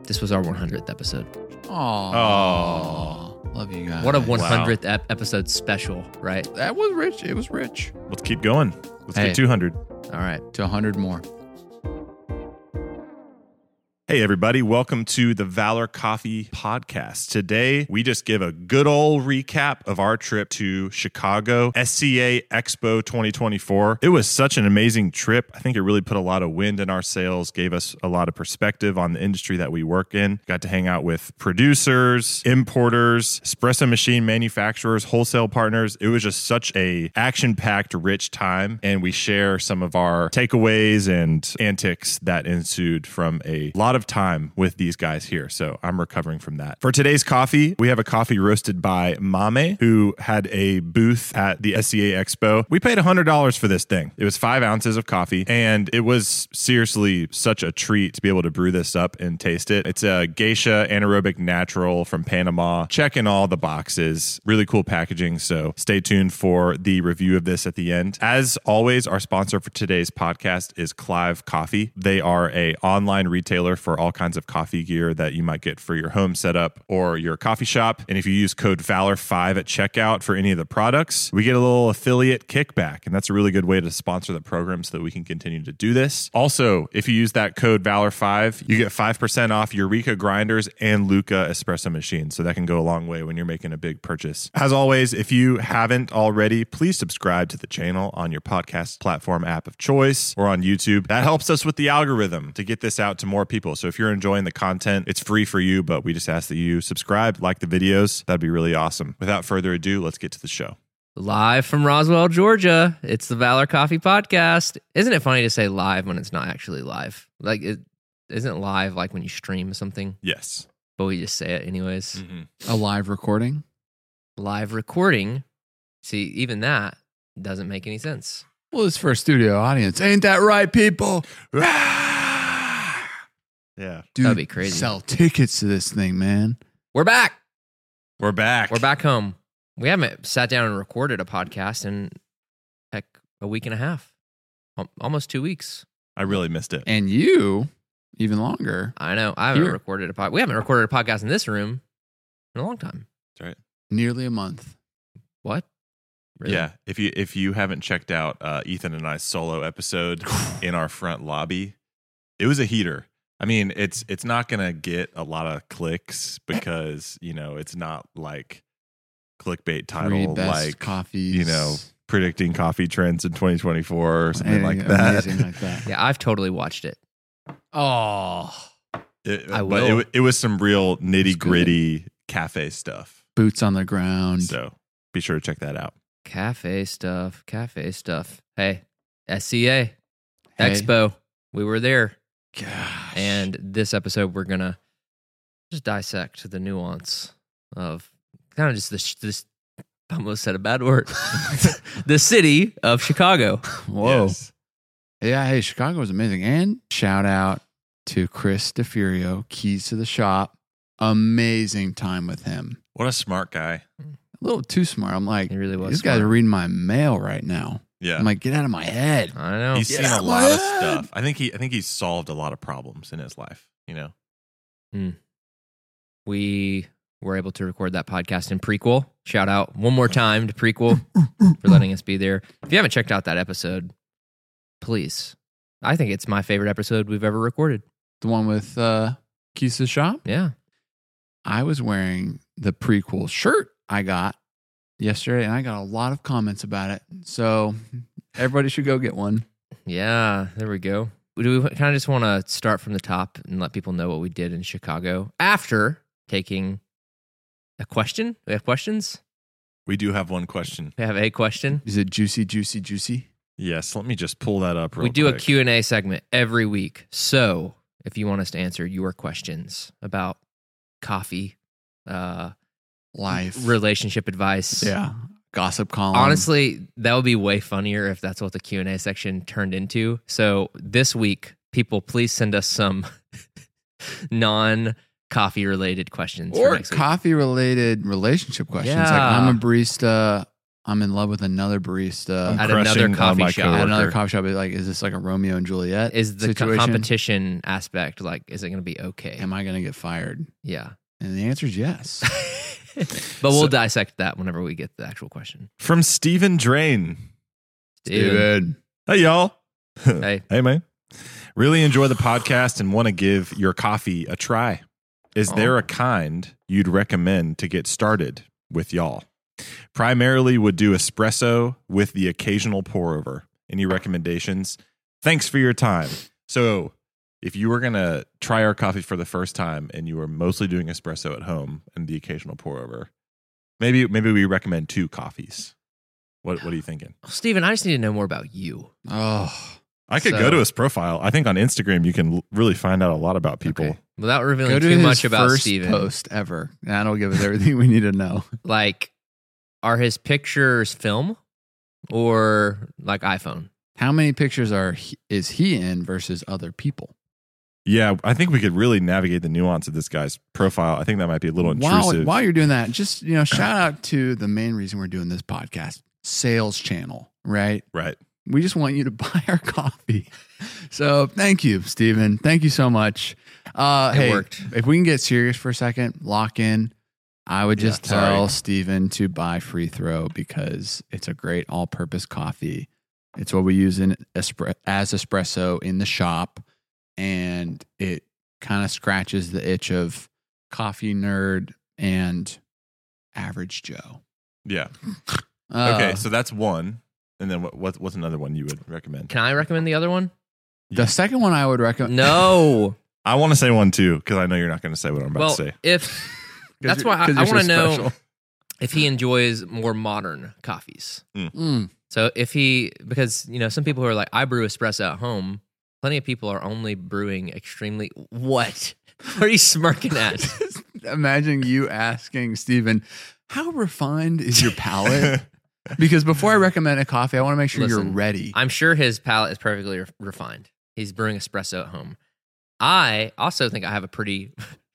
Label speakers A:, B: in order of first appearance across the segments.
A: This was our 100th episode.
B: Oh, love you guys.
A: What a 100th episode special, right?
B: That was rich. It was rich.
C: Let's keep going. Let's get 200.
A: All right.
B: To 100 more.
C: Hey, everybody. Welcome to the Valor Coffee Podcast. Today, we just give a good old recap of our trip to Chicago SCA Expo 2024. It was such an amazing trip. I think it really put a lot of wind in our sails, gave us a lot of perspective on the industry that we work in. Got to hang out with producers, importers, espresso machine manufacturers, wholesale partners. It was just such a action-packed, rich time, and we share some of our takeaways and antics that ensued from a lot of time with these guys here. So I'm recovering from that. For today's coffee, we have a coffee roasted by Mame, who had a booth at the SCA Expo. We paid $100 for this thing. It was 5 ounces of coffee, and it was seriously such a treat to be able to brew this up and taste it. It's a Geisha anaerobic natural from Panama. Checking all the boxes. Really cool packaging. So stay tuned for the review of this at the end. As always, our sponsor for today's podcast is Clive Coffee. They are an online retailer for all kinds of coffee gear that you might get for your home setup or your coffee shop. And if you use code VALOR5 at checkout for any of the products, we get a little affiliate kickback. And that's a really good way to sponsor the program so that we can continue to do this. Also, if you use that code VALOR5, you get 5% off Eureka grinders and Luca espresso machines. So that can go a long way when you're making a big purchase. As always, if you haven't already, please subscribe to the channel on your podcast platform app of choice or on YouTube. That helps us with the algorithm to get this out to more people. So if you're enjoying the content, it's free for you, but we just ask that you subscribe, like the videos. That'd be really awesome. Without further ado, let's get to the show.
A: Live from Roswell, Georgia. It's the Valor Coffee Podcast. Isn't it funny to say live when it's not actually live? Like, it isn't live like when you stream something,
C: Yes.
A: but we just say it anyways.
C: Mm-hmm.
B: A live recording.
A: Live recording. See, even that doesn't make any sense.
B: Well, it's for a studio audience. Ain't that right, people?
C: Yeah.
B: Dude,
A: That'd be crazy.
B: Sell tickets to this thing, man.
A: We're back.
C: We're back.
A: We're back home. We haven't sat down and recorded a podcast in heck a week and a half, almost 2 weeks.
C: I really missed it.
B: And you, even longer.
A: I know. I haven't
B: Here.
A: recorded a podcast. We haven't recorded a podcast in this room in a long time.
C: That's right.
B: Nearly a month.
A: What? Really?
C: Yeah. If you haven't checked out Ethan and I's solo episode in our front lobby, it was a heater. I mean, it's not going to get a lot of clicks because, it's not like clickbait title,
B: Best
C: like,
B: coffees.
C: predicting coffee trends in 2024 or something like
B: Amazing
C: that.
B: like that.
A: Yeah, I've totally watched it.
B: Oh,
A: I will.
C: But it was some real nitty gritty cafe stuff.
B: boots on the ground.
C: So be sure to check that out.
A: Cafe stuff. Hey, SCA
B: Hey.
A: Expo. We were there.
B: Gosh.
A: And this episode, we're going to just dissect the nuance of kind of just this I almost said a bad word. The city of Chicago.
B: Whoa.
C: Yes.
B: Yeah, hey, Chicago was amazing. And shout out to Chris DeFurio, Keys to the Shop. Amazing time with him.
C: What a smart guy.
B: A little too smart. I'm like,
A: He really was
B: these guys
A: smart.
B: are reading my mail right now.
C: Yeah.
B: I'm like, get out of my head.
A: I know.
C: He's
B: Get
C: seen
B: out
C: a
B: of
C: lot
B: my
C: of
B: head.
C: stuff. I think he's solved a lot of problems in his life,
A: We were able to record that podcast in Prequel. Shout out one more time to Prequel for letting us be there. If you haven't checked out that episode, please. I think it's my favorite episode we've ever recorded.
B: The one with Keys to the Shop.
A: Yeah.
B: I was wearing the prequel shirt I got yesterday, and I got a lot of comments about it. So everybody should go get one.
A: Yeah, there we go. Do we kind of just want to start from the top and let people know what we did in Chicago after taking a question? We have questions?
C: We do have one question.
A: We have a question.
B: Is it juicy, juicy, juicy?
C: Yes, let me just pull that up real
A: We do
C: quick.
A: a Q&A segment every week. So if you want us to answer your questions about coffee,
B: Life.
A: relationship advice.
B: Yeah. Gossip column.
A: Honestly, that would be way funnier if that's what the Q&A section turned into. So this week, people, please send us some non-coffee related questions for
B: or
A: next week.
B: coffee related relationship questions. Like,
A: Yeah.
B: I'm a barista. I'm in love with another barista
A: At another
C: Crushing on
A: coffee
C: my
A: shop.
B: at another
C: coworker.
B: coffee shop. Like, is this like a Romeo and Juliet
A: Is the
B: situation?
A: competition aspect like? Is it going to be okay?
B: Am I going to get fired?
A: Yeah.
B: And the answer is yes.
A: But we'll dissect that whenever we get the actual question.
C: From Stephen Drain.
B: Dude.
C: Hey, y'all.
A: Hey.
C: Hey, man. Really enjoy the podcast and want to give your coffee a try. Is there a kind you'd recommend to get started with y'all? Primarily would do espresso with the occasional pour over. Any recommendations? Thanks for your time. So, if you were going to try our coffee for the first time and you were mostly doing espresso at home and the occasional pour over, maybe we recommend 2 coffees. What are you thinking?
A: Steven, I just need to know more about you.
B: Oh.
C: I could go to his profile. I think on Instagram you can really find out a lot about people.
A: Okay. Without revealing
B: Go to
A: too
B: his
A: much about
B: first
A: Steven.
B: post ever. That'll give us everything we need to know.
A: Like, are his pictures film or like iPhone?
B: How many pictures is he in versus other people?
C: Yeah, I think we could really navigate the nuance of this guy's profile. I think that might be a little intrusive.
B: While you're doing that, just shout out to the main reason we're doing this podcast, sales channel, right?
C: Right.
B: We just want you to buy our coffee. So thank you, Steven. Thank you so much. Hey,
A: worked.
B: If we can get serious for a second, lock in. I would just
C: Yeah,
B: tell
C: sorry.
B: Steven to buy Free Throw because it's a great all-purpose coffee. It's what we use as espresso in the shop, and it kind of scratches the itch of coffee nerd and average Joe.
C: Yeah. Okay, so that's one. And then what's another one you would recommend?
A: Can I recommend the other one?
B: The second one I would recommend.
A: No.
C: I want to say one too because I know you're not going to say what I'm about
A: Well,
C: to say.
A: if that's why I want to know if he enjoys more modern coffees. So because some people who are like, I brew espresso at home. Plenty of people are only brewing extremely. What are you smirking at?
B: Imagine you asking Steven, how refined is your palate? Because before I recommend a coffee, I want to make sure you're
A: Listen,
B: ready.
A: I'm sure his palate is perfectly refined. He's brewing espresso at home. I also think I have a pretty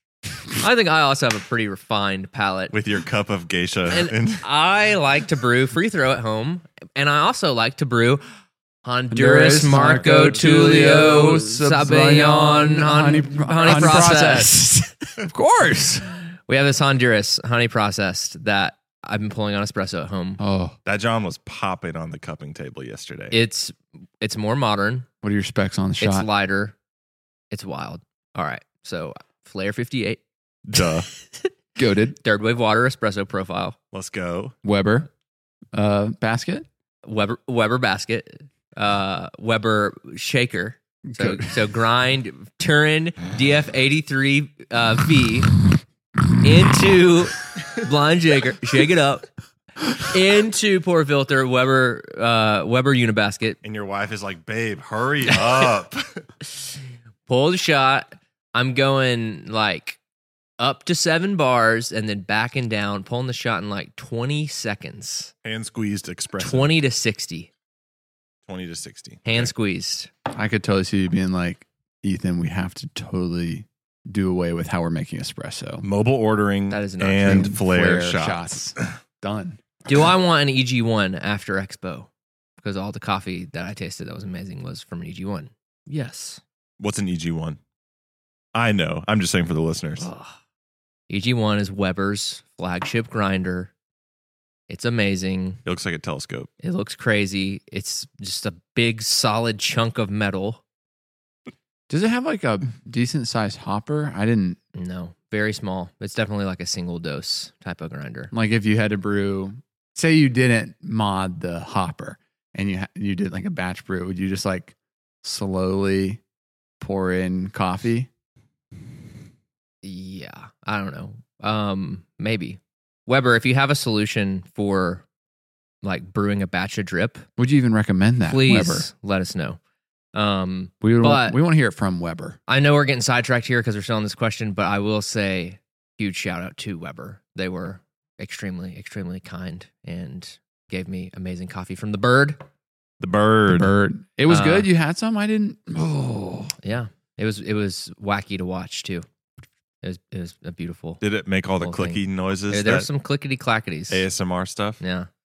A: refined palate.
C: With your cup of geisha.
A: And I like to brew Free Throw at home. And I also like to brew Honduras Marco Tulio Sabayon honey processed.
B: Of course.
A: We have this Honduras honey processed that I've been pulling on espresso at home.
B: Oh,
C: that John was popping on the cupping table yesterday.
A: It's more modern.
B: what are your specs on the shot?
A: It's lighter. It's wild. All right. So Flair 58.
C: Duh.
B: Goated.
A: Third wave water espresso profile.
C: Let's go.
B: Weber. Basket.
A: Weber basket. Weber shaker. So grind Turin DF83 V into blind shaker, shake it up into pour filter Weber unibasket.
C: And your wife is like, babe, hurry up.
A: Pull the shot. I'm going like up to 7 bars and then backing down, pulling the shot in like 20 seconds.
C: Hand squeezed espresso.
A: 20 to 60.
C: 20 to 60.
A: Hand squeezed.
B: I could totally see you being like, Ethan, we have to totally do away with how we're making espresso.
C: Mobile ordering
A: That is not
C: and
A: true.
C: flare shots.
B: Done.
A: Do I want an EG1 after Expo? Because all the coffee that I tasted that was amazing was from an EG1. Yes.
C: What's an EG1? I know. I'm just saying for the listeners.
A: Ugh. EG1 is Weber's flagship grinder. It's amazing.
C: It looks like a telescope.
A: It looks crazy. It's just a big, solid chunk of metal.
B: Does it have like a decent sized hopper? I didn't.
A: No, very small. It's definitely like a single dose type of grinder.
B: Like if you had to brew, say you didn't mod the hopper and you did like a batch brew, would you just like slowly pour in coffee?
A: Yeah, I don't know. Maybe. Weber, if you have a solution for like brewing a batch of drip,
B: Would you even recommend that?
A: please
B: Weber?
A: let us know.
B: We
A: But-
B: want to hear it from Weber.
A: I know we're getting sidetracked here because we're still on this question, but I will say huge shout out to Weber. They were extremely, extremely kind and gave me amazing coffee from the Bird.
C: The bird.
B: Bird. It was good. You had some? I didn't. Oh,
A: Yeah, it was wacky to watch too. It was a beautiful.
C: Did it make all the
A: Whole
C: clicky
A: thing.
C: noises?
A: There were some clickety clackities.
C: ASMR stuff?
A: Yeah,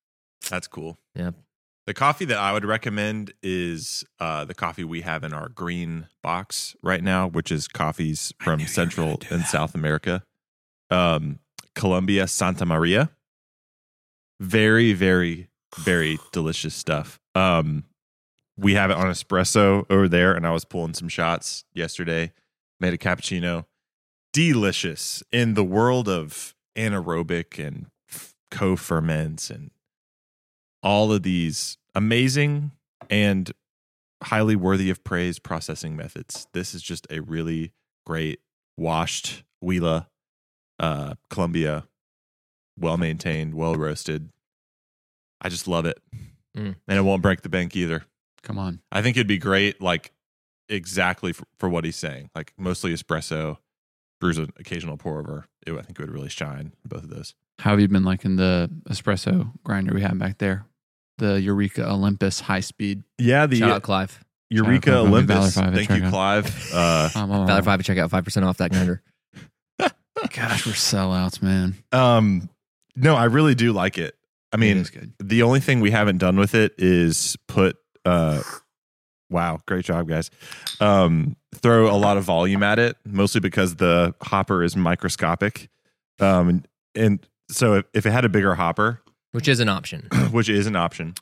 C: That's cool.
A: Yeah.
C: The coffee that I would recommend is the coffee we have in our green box right now, which is coffees from Central and South America. Colombia Santa Maria. Very, very, very delicious stuff. We have it on espresso over there, and I was pulling some shots yesterday. Made a cappuccino. Delicious. In the world of anaerobic and co-ferments and all of these amazing and highly worthy of praise processing methods, this is just a really great washed Huila, Colombia, well-maintained, well-roasted. I just love it. And it won't break the bank either.
B: Come on.
C: I think it'd be great, like, exactly for what he's saying. Like, mostly espresso, brews an occasional pour over. I think it would really shine, both of those.
B: How have you been liking the espresso grinder we have back there? The Eureka Olympus high speed.
C: Yeah, the
A: Shout out Clive.
C: Eureka
B: Shout out
C: Olympus.
B: Valor 5
C: Thank you, Clive.
A: Valor 5, check out 5% off that grinder.
B: Gosh, we're sellouts, man.
C: No, I really do like it. I mean,
B: It is good.
C: the only thing we haven't done with it is put wow, great job, guys. Throw a lot of volume at it, mostly because the hopper is microscopic. And so if it had a bigger hopper,
A: Which is an option.
C: which is an option,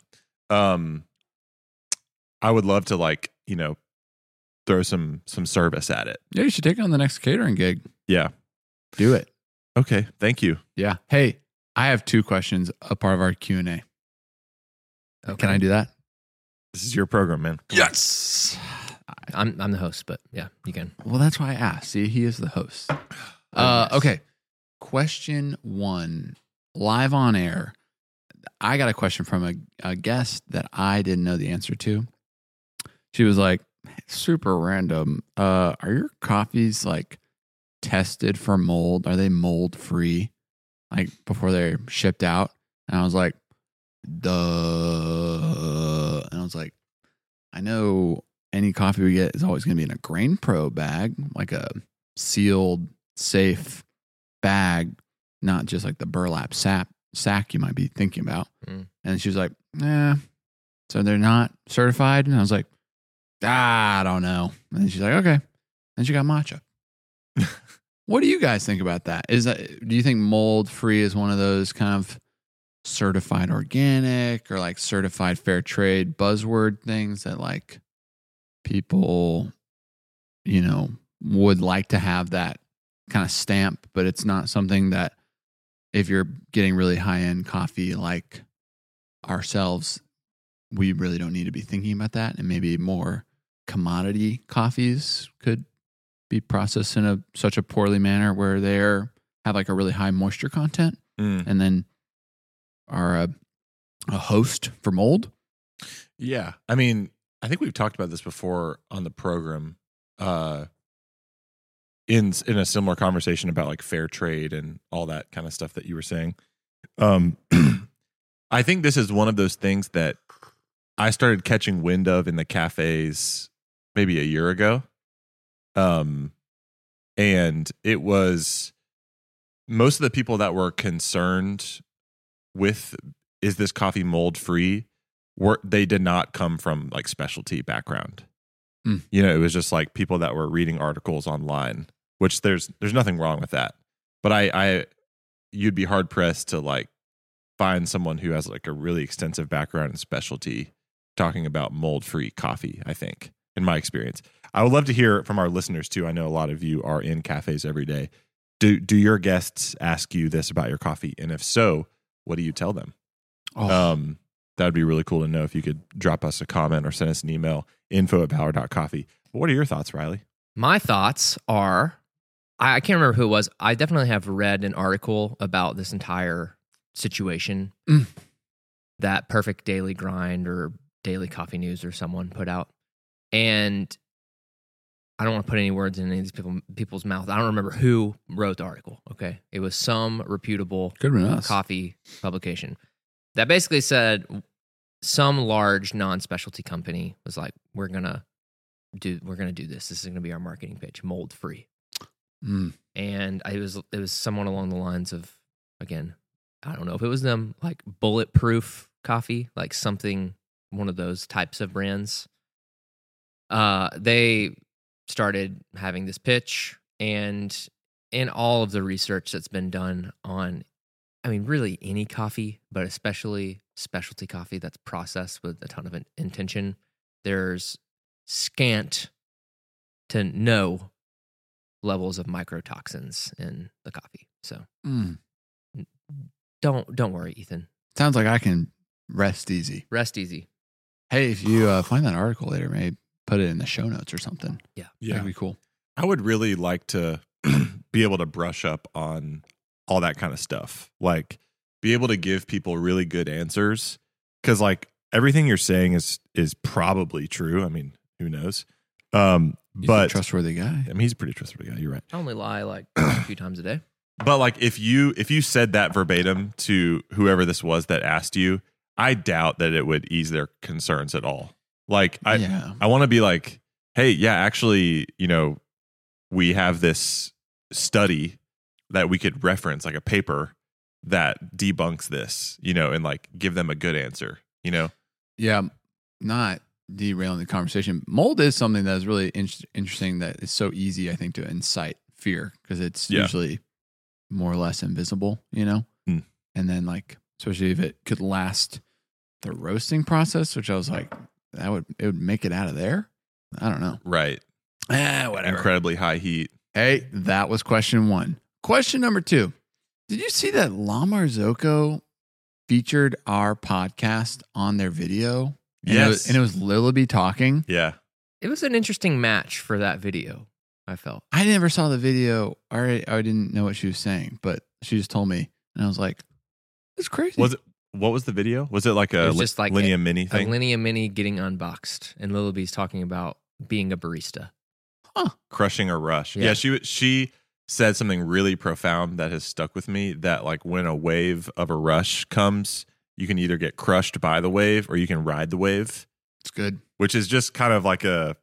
C: I would love to, like, throw some service at it.
B: Yeah, you should take it on the next catering gig.
C: Yeah.
B: Do it.
C: Okay. Thank you.
B: Yeah. Hey, I have 2 questions, a part of our Q&A.
A: Okay.
B: Can I do that?
C: This is your program, man.
B: Yes.
A: I'm the host, but yeah, you can.
B: Well, that's why I asked. See, he is the host.
C: Nice.
B: Okay. Question 1, live on air. I got a question from a guest that I didn't know the answer to. She was like, super random. Are your coffees like tested for mold? Are they mold free? Like before they're shipped out? And I was like, duh. And I was like, I know any coffee we get is always going to be in a Grain Pro bag, like a sealed, safe bag, not just like the burlap sack you might be thinking about. And she was like, so they're not certified? And I was like, I don't know. And she's like, okay. And she got matcha. What do you guys think about that? Do you think mold free is one of those kind of certified organic or like certified fair trade buzzword things that like people, would like to have that kind of stamp, but it's not something that if you're getting really high end coffee like ourselves, we really don't need to be thinking about that. And maybe more commodity coffees could be processed in such a poorly manner where they have like a really high moisture content and then are a host for mold.
C: Yeah. I mean, I think we've talked about this before on the program in a similar conversation about like fair trade and all that kind of stuff that you were saying. I think this is one of those things that I started catching wind of in the cafes maybe a year ago. And it was most of the people that were concerned with, is this coffee mold free? They did not come from like specialty background. It was just like people that were reading articles online, which there's nothing wrong with that. But you'd be hard pressed to like find someone who has like a really extensive background in specialty talking about mold free coffee, I think, in my experience. I would love to hear from our listeners too. I know a lot of you are in cafes every day. Do your guests ask you this about your coffee? And if so, what do you tell them? That would be really cool to know if you could drop us a comment or send us an email, info@power.coffee. What are your thoughts, Riley?
A: My thoughts are, I can't remember who it was. I definitely have read an article about this entire situation that Perfect Daily Grind or Daily Coffee News or someone put out. And I don't want to put any words in any of these people's mouth. I don't remember who wrote the article, okay? It was some reputable coffee publication that basically said some large non-specialty company was like, we're gonna do this. This is gonna be our marketing pitch, mold free. And it was someone along the lines of, again, I don't know if it was them, like bulletproof coffee, like something, one of those types of brands. They started having this pitch, and in all of the research that's been done on, I mean, really any coffee, but especially specialty coffee that's processed with a ton of intention, there's scant to no levels of microtoxins in the coffee. So don't worry, Ethan.
B: Sounds like I can rest easy.
A: Rest easy.
B: Hey, if you find that article later, maybe put it in the show notes or something.
C: Yeah.
B: That'd be cool.
C: I would really like to be able to brush up on all that kind of stuff. Like, be able to give people really good answers. Because, like, everything you're saying is probably true. I mean, who knows?
B: He's
C: But
B: a trustworthy guy.
C: I mean, he's a pretty trustworthy guy. You're right.
A: I only lie like a few times a day.
C: But like, if you said that verbatim to whoever this was that asked you, I doubt that it would ease their concerns at all. Like, I want to be like, hey, yeah, actually, we have this study that we could reference, like a paper that debunks this, and like give them a good answer,
B: Yeah, not derailing the conversation. Mold is something that is really interesting, that is so easy, I think, to incite fear, because it's usually more or less invisible, And then, like, especially if it could last the roasting process, which I was like, it would make it out of there. I don't know.
C: Right.
B: Whatever.
C: Incredibly high heat.
B: Hey, that was question 1. Question number 2. Did you see that La Marzocco featured our podcast on their video?
C: Yes.
B: And it was Lillaby talking.
C: Yeah.
A: It was an interesting match for that video, I felt.
B: I never saw the video. I didn't know what she was saying, but she just told me. And I was like, it's crazy.
C: What was the video? Was it like
A: It was just like
C: Linea Mini thing?
A: A Linea Mini getting unboxed, and Lillaby's talking about being a barista.
C: Crushing a rush.
A: Yeah.
C: Yeah, she said something really profound that has stuck with me, that like when a wave of a rush comes, you can either get crushed by the wave or you can ride the wave.
B: It's good.
C: Which is just kind of like a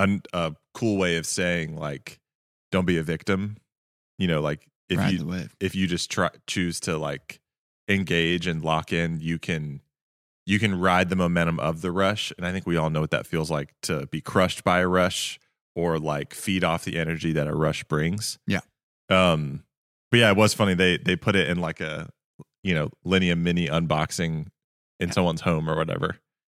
C: cool way of saying, like, don't be a victim. Like
B: Ride the wave.
C: if you just choose to like engage and lock in, you can ride the momentum of the rush. And I think we all know what that feels like, to be crushed by a rush or like feed off the energy that a rush brings.
B: Yeah.
C: But yeah, it was funny. They put it in like a, Linea Mini unboxing in someone's home or whatever.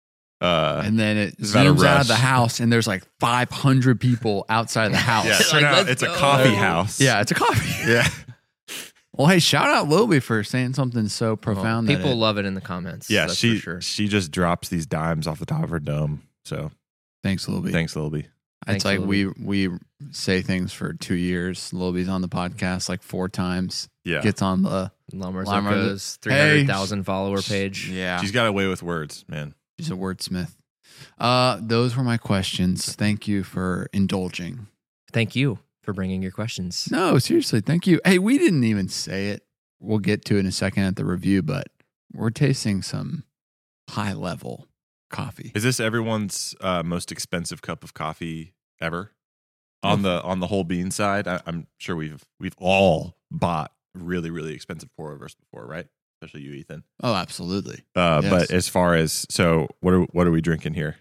B: And then it
C: it's about a
B: zooms out of
C: rush.
B: the house, and there's like 500 people outside of the house.
C: Yeah,
A: Like,
C: turn out
A: let's
C: it's a
A: go.
C: coffee house.
B: Yeah, it's a coffee.
C: Yeah.
B: Well, hey, shout out Lillaby for saying something so profound.
A: People love it in the comments.
C: Yeah,
A: that's
C: she
A: for sure.
C: she just drops these dimes off the top of her dome. So
B: Thanks, Lillaby.
C: thanks, Lillaby.
B: It's
A: Thanks,
B: like
A: Lillaby.
B: we say things for 2 years. Lillaby's on the podcast like 4 times.
C: Yeah.
B: Gets on the
A: La
B: La
A: Marzocco's
B: Hey,
A: 300,000 follower page.
B: Yeah,
C: She's got a way with words, man.
B: she's a wordsmith. Those were my questions. Thank you for indulging.
A: Thank you for bringing your questions.
B: No, seriously, thank you. Hey, we didn't even say it. We'll get to it in a second at the review, but we're tasting some high level coffee.
C: Is this everyone's most expensive cup of coffee ever? On the whole bean side, I'm sure we've all bought really, really expensive pour overs before, right? Especially you, Ethan.
B: Oh, absolutely.
C: But
B: Yes.
C: as far as, so what are we drinking here?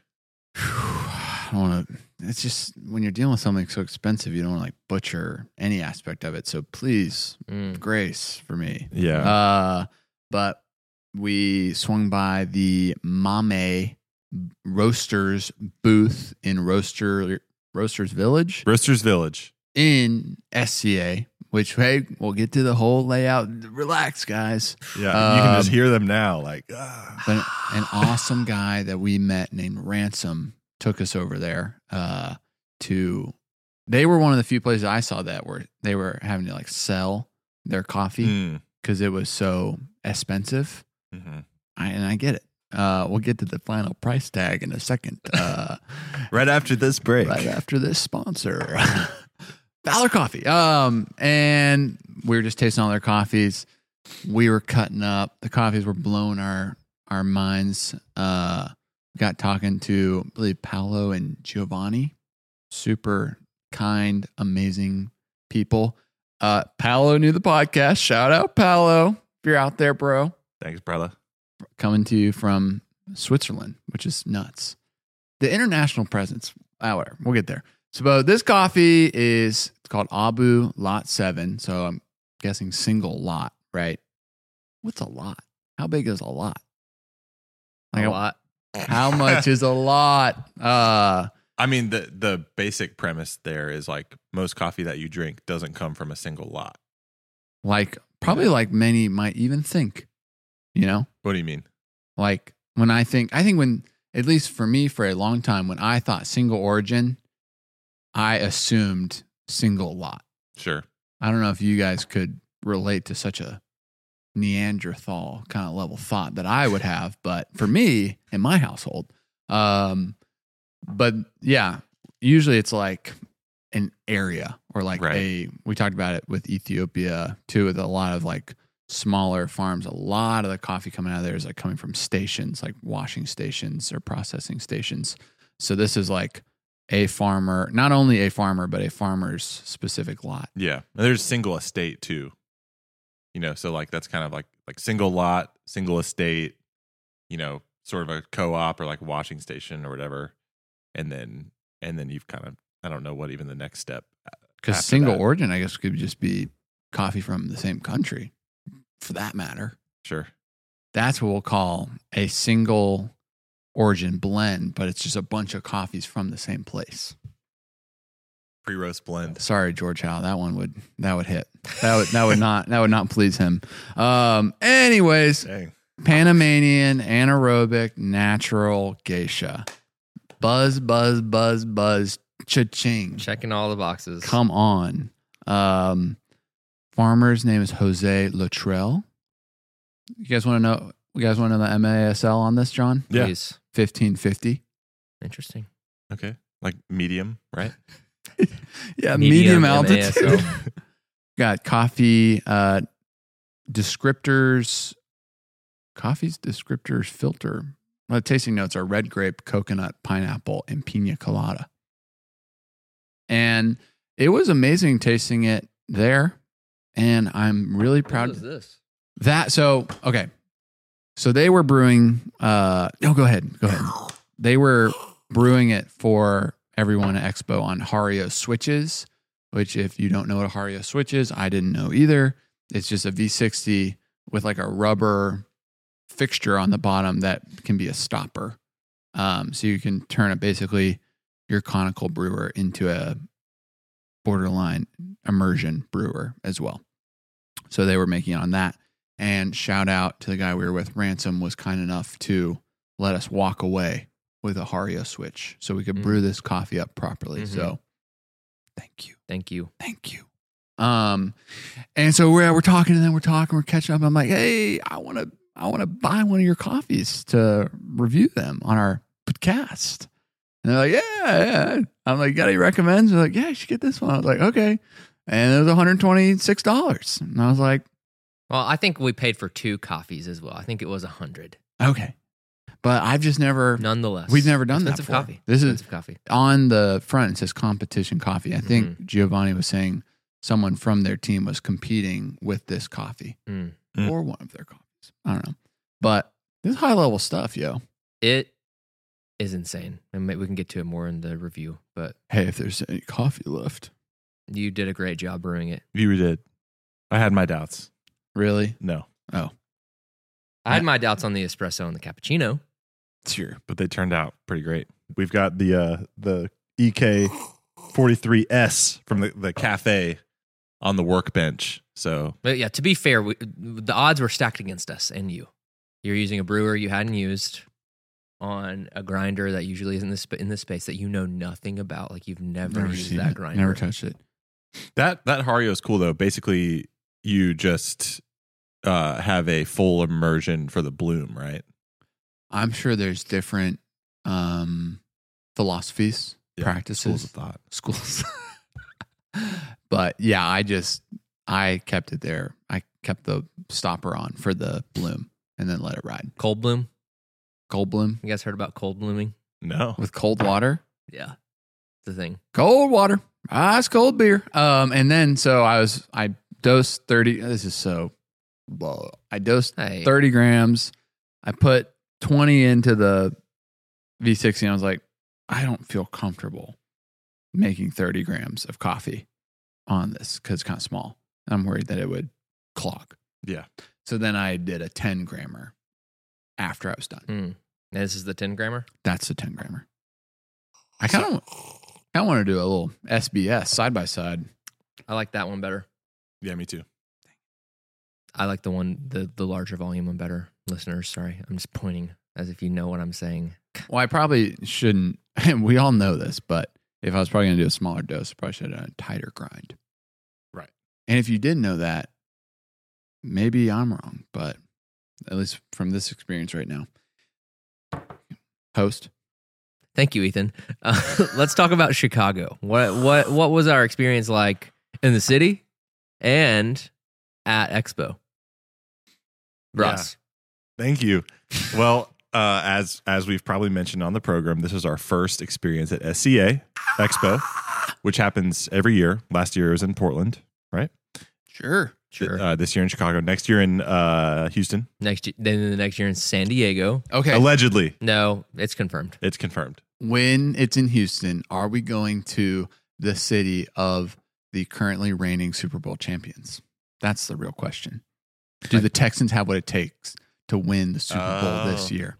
B: I don't want to. It's just when you're dealing with something so expensive, you don't want to like butcher any aspect of it. So please, grace for me.
C: Yeah.
B: But we swung by the Mame Roasters booth in Roasters Village
C: Roasters Village.
B: in SCA. Which, hey, we'll get to the whole layout. Relax, guys.
C: Yeah. You can just hear them now. Like,
B: But an awesome guy that we met named Ransom took us over there they were one of the few places I saw that where they were having to like sell their coffee because it was so expensive.
C: Mm-hmm.
B: And I get it. We'll get to the final price tag in a second.
C: Right after this break.
B: Right after this sponsor. Valor Coffee. And we were just tasting all their coffees. We were cutting up. The coffees were blowing our minds. Got talking to, I believe, Paolo and Giovanni. Super kind, amazing people. Paolo knew the podcast. Shout out, Paolo. If you're out there, bro.
C: Thanks, brother.
B: coming to you from Switzerland, which is nuts. The international presence, whatever, we'll get there. So this coffee it's called Abu Lot 7. So I'm guessing single lot, right? What's a lot? How big is a lot?
A: A lot.
B: How much is a lot?
C: I mean, the basic premise there is like most coffee that you drink doesn't come from a single lot.
B: Like probably like many might even think, you know?
C: What do you mean?
B: Like when I think when, at least for me, for a long time, when I thought single origin, I assumed single lot.
C: Sure.
B: I don't know if you guys could relate to such a Neanderthal kind of level thought that I would have, but for me in my household, but yeah, usually it's like an area or like we talked about it with Ethiopia too, with a lot of like smaller farms. A lot of the coffee coming out of there is like coming from stations, like washing stations or processing stations. So this is like a farmer, not only a farmer, but a farmer's specific lot.
C: Yeah. And there's single estate too. You know, so like that's kind of like single lot, single estate, you know, sort of a co-op or like washing station or whatever. And then you've kind of, I don't know what even the next step.
B: Because single origin, I guess, could just be coffee from the same country, for that matter.
C: Sure.
B: That's what we'll call a single origin blend, but it's just a bunch of coffees from the same place.
C: Pre-roast blend.
B: Sorry, George Howe, that would hit. That would not please him. Anyways,
C: Dang.
B: Panamanian, anaerobic, natural geisha. Buzz, buzz, buzz, buzz, cha-ching.
A: Checking all the boxes.
B: Come on. Farmer's name is Jose Luttrell. You guys want to know the MASL on this, John?
C: Yeah.
A: Please.
B: 1550.
A: Interesting.
C: Okay. Like medium, right?
B: Yeah, medium altitude.
A: MASL.
B: Got coffee descriptors. Coffee's descriptors filter. The tasting notes are red grape, coconut, pineapple, and pina colada. And it was amazing tasting it there. And I'm really proud.
A: What is this?
B: Okay. So they were brewing. No, go ahead. They were brewing it for everyone at Expo on Hario switches, which if you don't know what a Hario switch is, I didn't know either. It's just a V60 with like a rubber fixture on the bottom that can be a stopper. So you can turn it basically your conical brewer into a borderline immersion brewer as well. So they were making it on that. And shout out to the guy we were with. Ransom was kind enough to let us walk away with a Hario switch so we could brew this coffee up properly.
A: Mm-hmm.
B: So thank you.
A: Thank you.
B: And so we're talking and then we're catching up. I'm like, hey, I want to buy one of your coffees to review them on our podcast. And they're like, yeah. I'm like, got any recommends? They're like, yeah, you should get this one. I was like, okay. And it was $126. And I was like,
A: Well, I think we paid for 2 coffees as well. I think it was $100.
B: okay. But I've just never,
A: Nonetheless,
B: we've never done that
A: expensive
B: before.
A: coffee.
B: This
A: Expensive
B: is
A: coffee.
B: on the front. It says competition coffee. I think Giovanni was saying someone from their team was competing with this coffee or one of their coffees. I don't know. But this is high level stuff, yo.
A: It is insane. And we can get to it more in the review. But
B: Hey, if there's any coffee left.
A: you did a great job brewing it.
C: You did. I had my doubts.
B: Really?
C: No.
B: Oh,
A: I had my doubts on the espresso and the cappuccino.
B: sure.
C: But they turned out pretty great. We've got the EK 43S from the cafe on the workbench. So
A: But yeah, to be fair, the odds were stacked against us and you. You're using a brewer you hadn't used on a grinder that usually is in this space that you know nothing about. Like you've never used
B: seen
A: that
B: it.
A: grinder.
B: Never touched it.
C: that Hario is cool though. Basically, you just have a full immersion for the bloom, right?
B: I'm sure there's different philosophies, practices,
C: Schools of thought.
B: schools. But yeah, I kept it there. I kept the stopper on for the bloom and then let it ride.
A: Cold bloom.
B: Cold bloom
A: You guys heard about cold blooming?
C: No.
B: with cold water.
A: Yeah. It's a thing.
B: Cold water. Ice cold beer. And then so I dosed 30. This is so blah. I dosed
A: Hey.
B: 30 grams I put 20 into the V60 and I was like, I don't feel comfortable making 30 grams of coffee on this because it's kind of small. I'm worried that it would clog.
C: Yeah.
B: So then I did a 10 grammer after I was done.
A: And this is the 10 grammer?
B: That's the 10 grammer. I kind of want to do a little SBS side by side.
A: I like that one better.
C: Yeah, me too.
A: I like the larger volume one better. Listeners, sorry. I'm just pointing as if you know what I'm saying.
B: Well, I probably shouldn't. We all know this, but if I was probably going to do a smaller dose, I probably should have done a tighter grind.
C: Right.
B: And if you didn't know that, maybe I'm wrong, but at least from this experience right now. Host.
A: Thank you, Ethan. Let's talk about Chicago. What was our experience like in the city and at Expo? Russ.
C: Yeah. Thank you. Well, as we've probably mentioned on the program, this is our first experience at SCA Expo, which happens every year. Last year it was in Portland, right?
B: Sure.
C: This year in Chicago. Next year in Houston.
A: Then the next year in San Diego.
B: Okay.
C: Allegedly.
A: No, it's confirmed.
C: It's confirmed.
B: When it's in Houston, are we going to the city of the currently reigning Super Bowl champions? That's the real question. Do the Texans have what it takes to win the Super Bowl this year?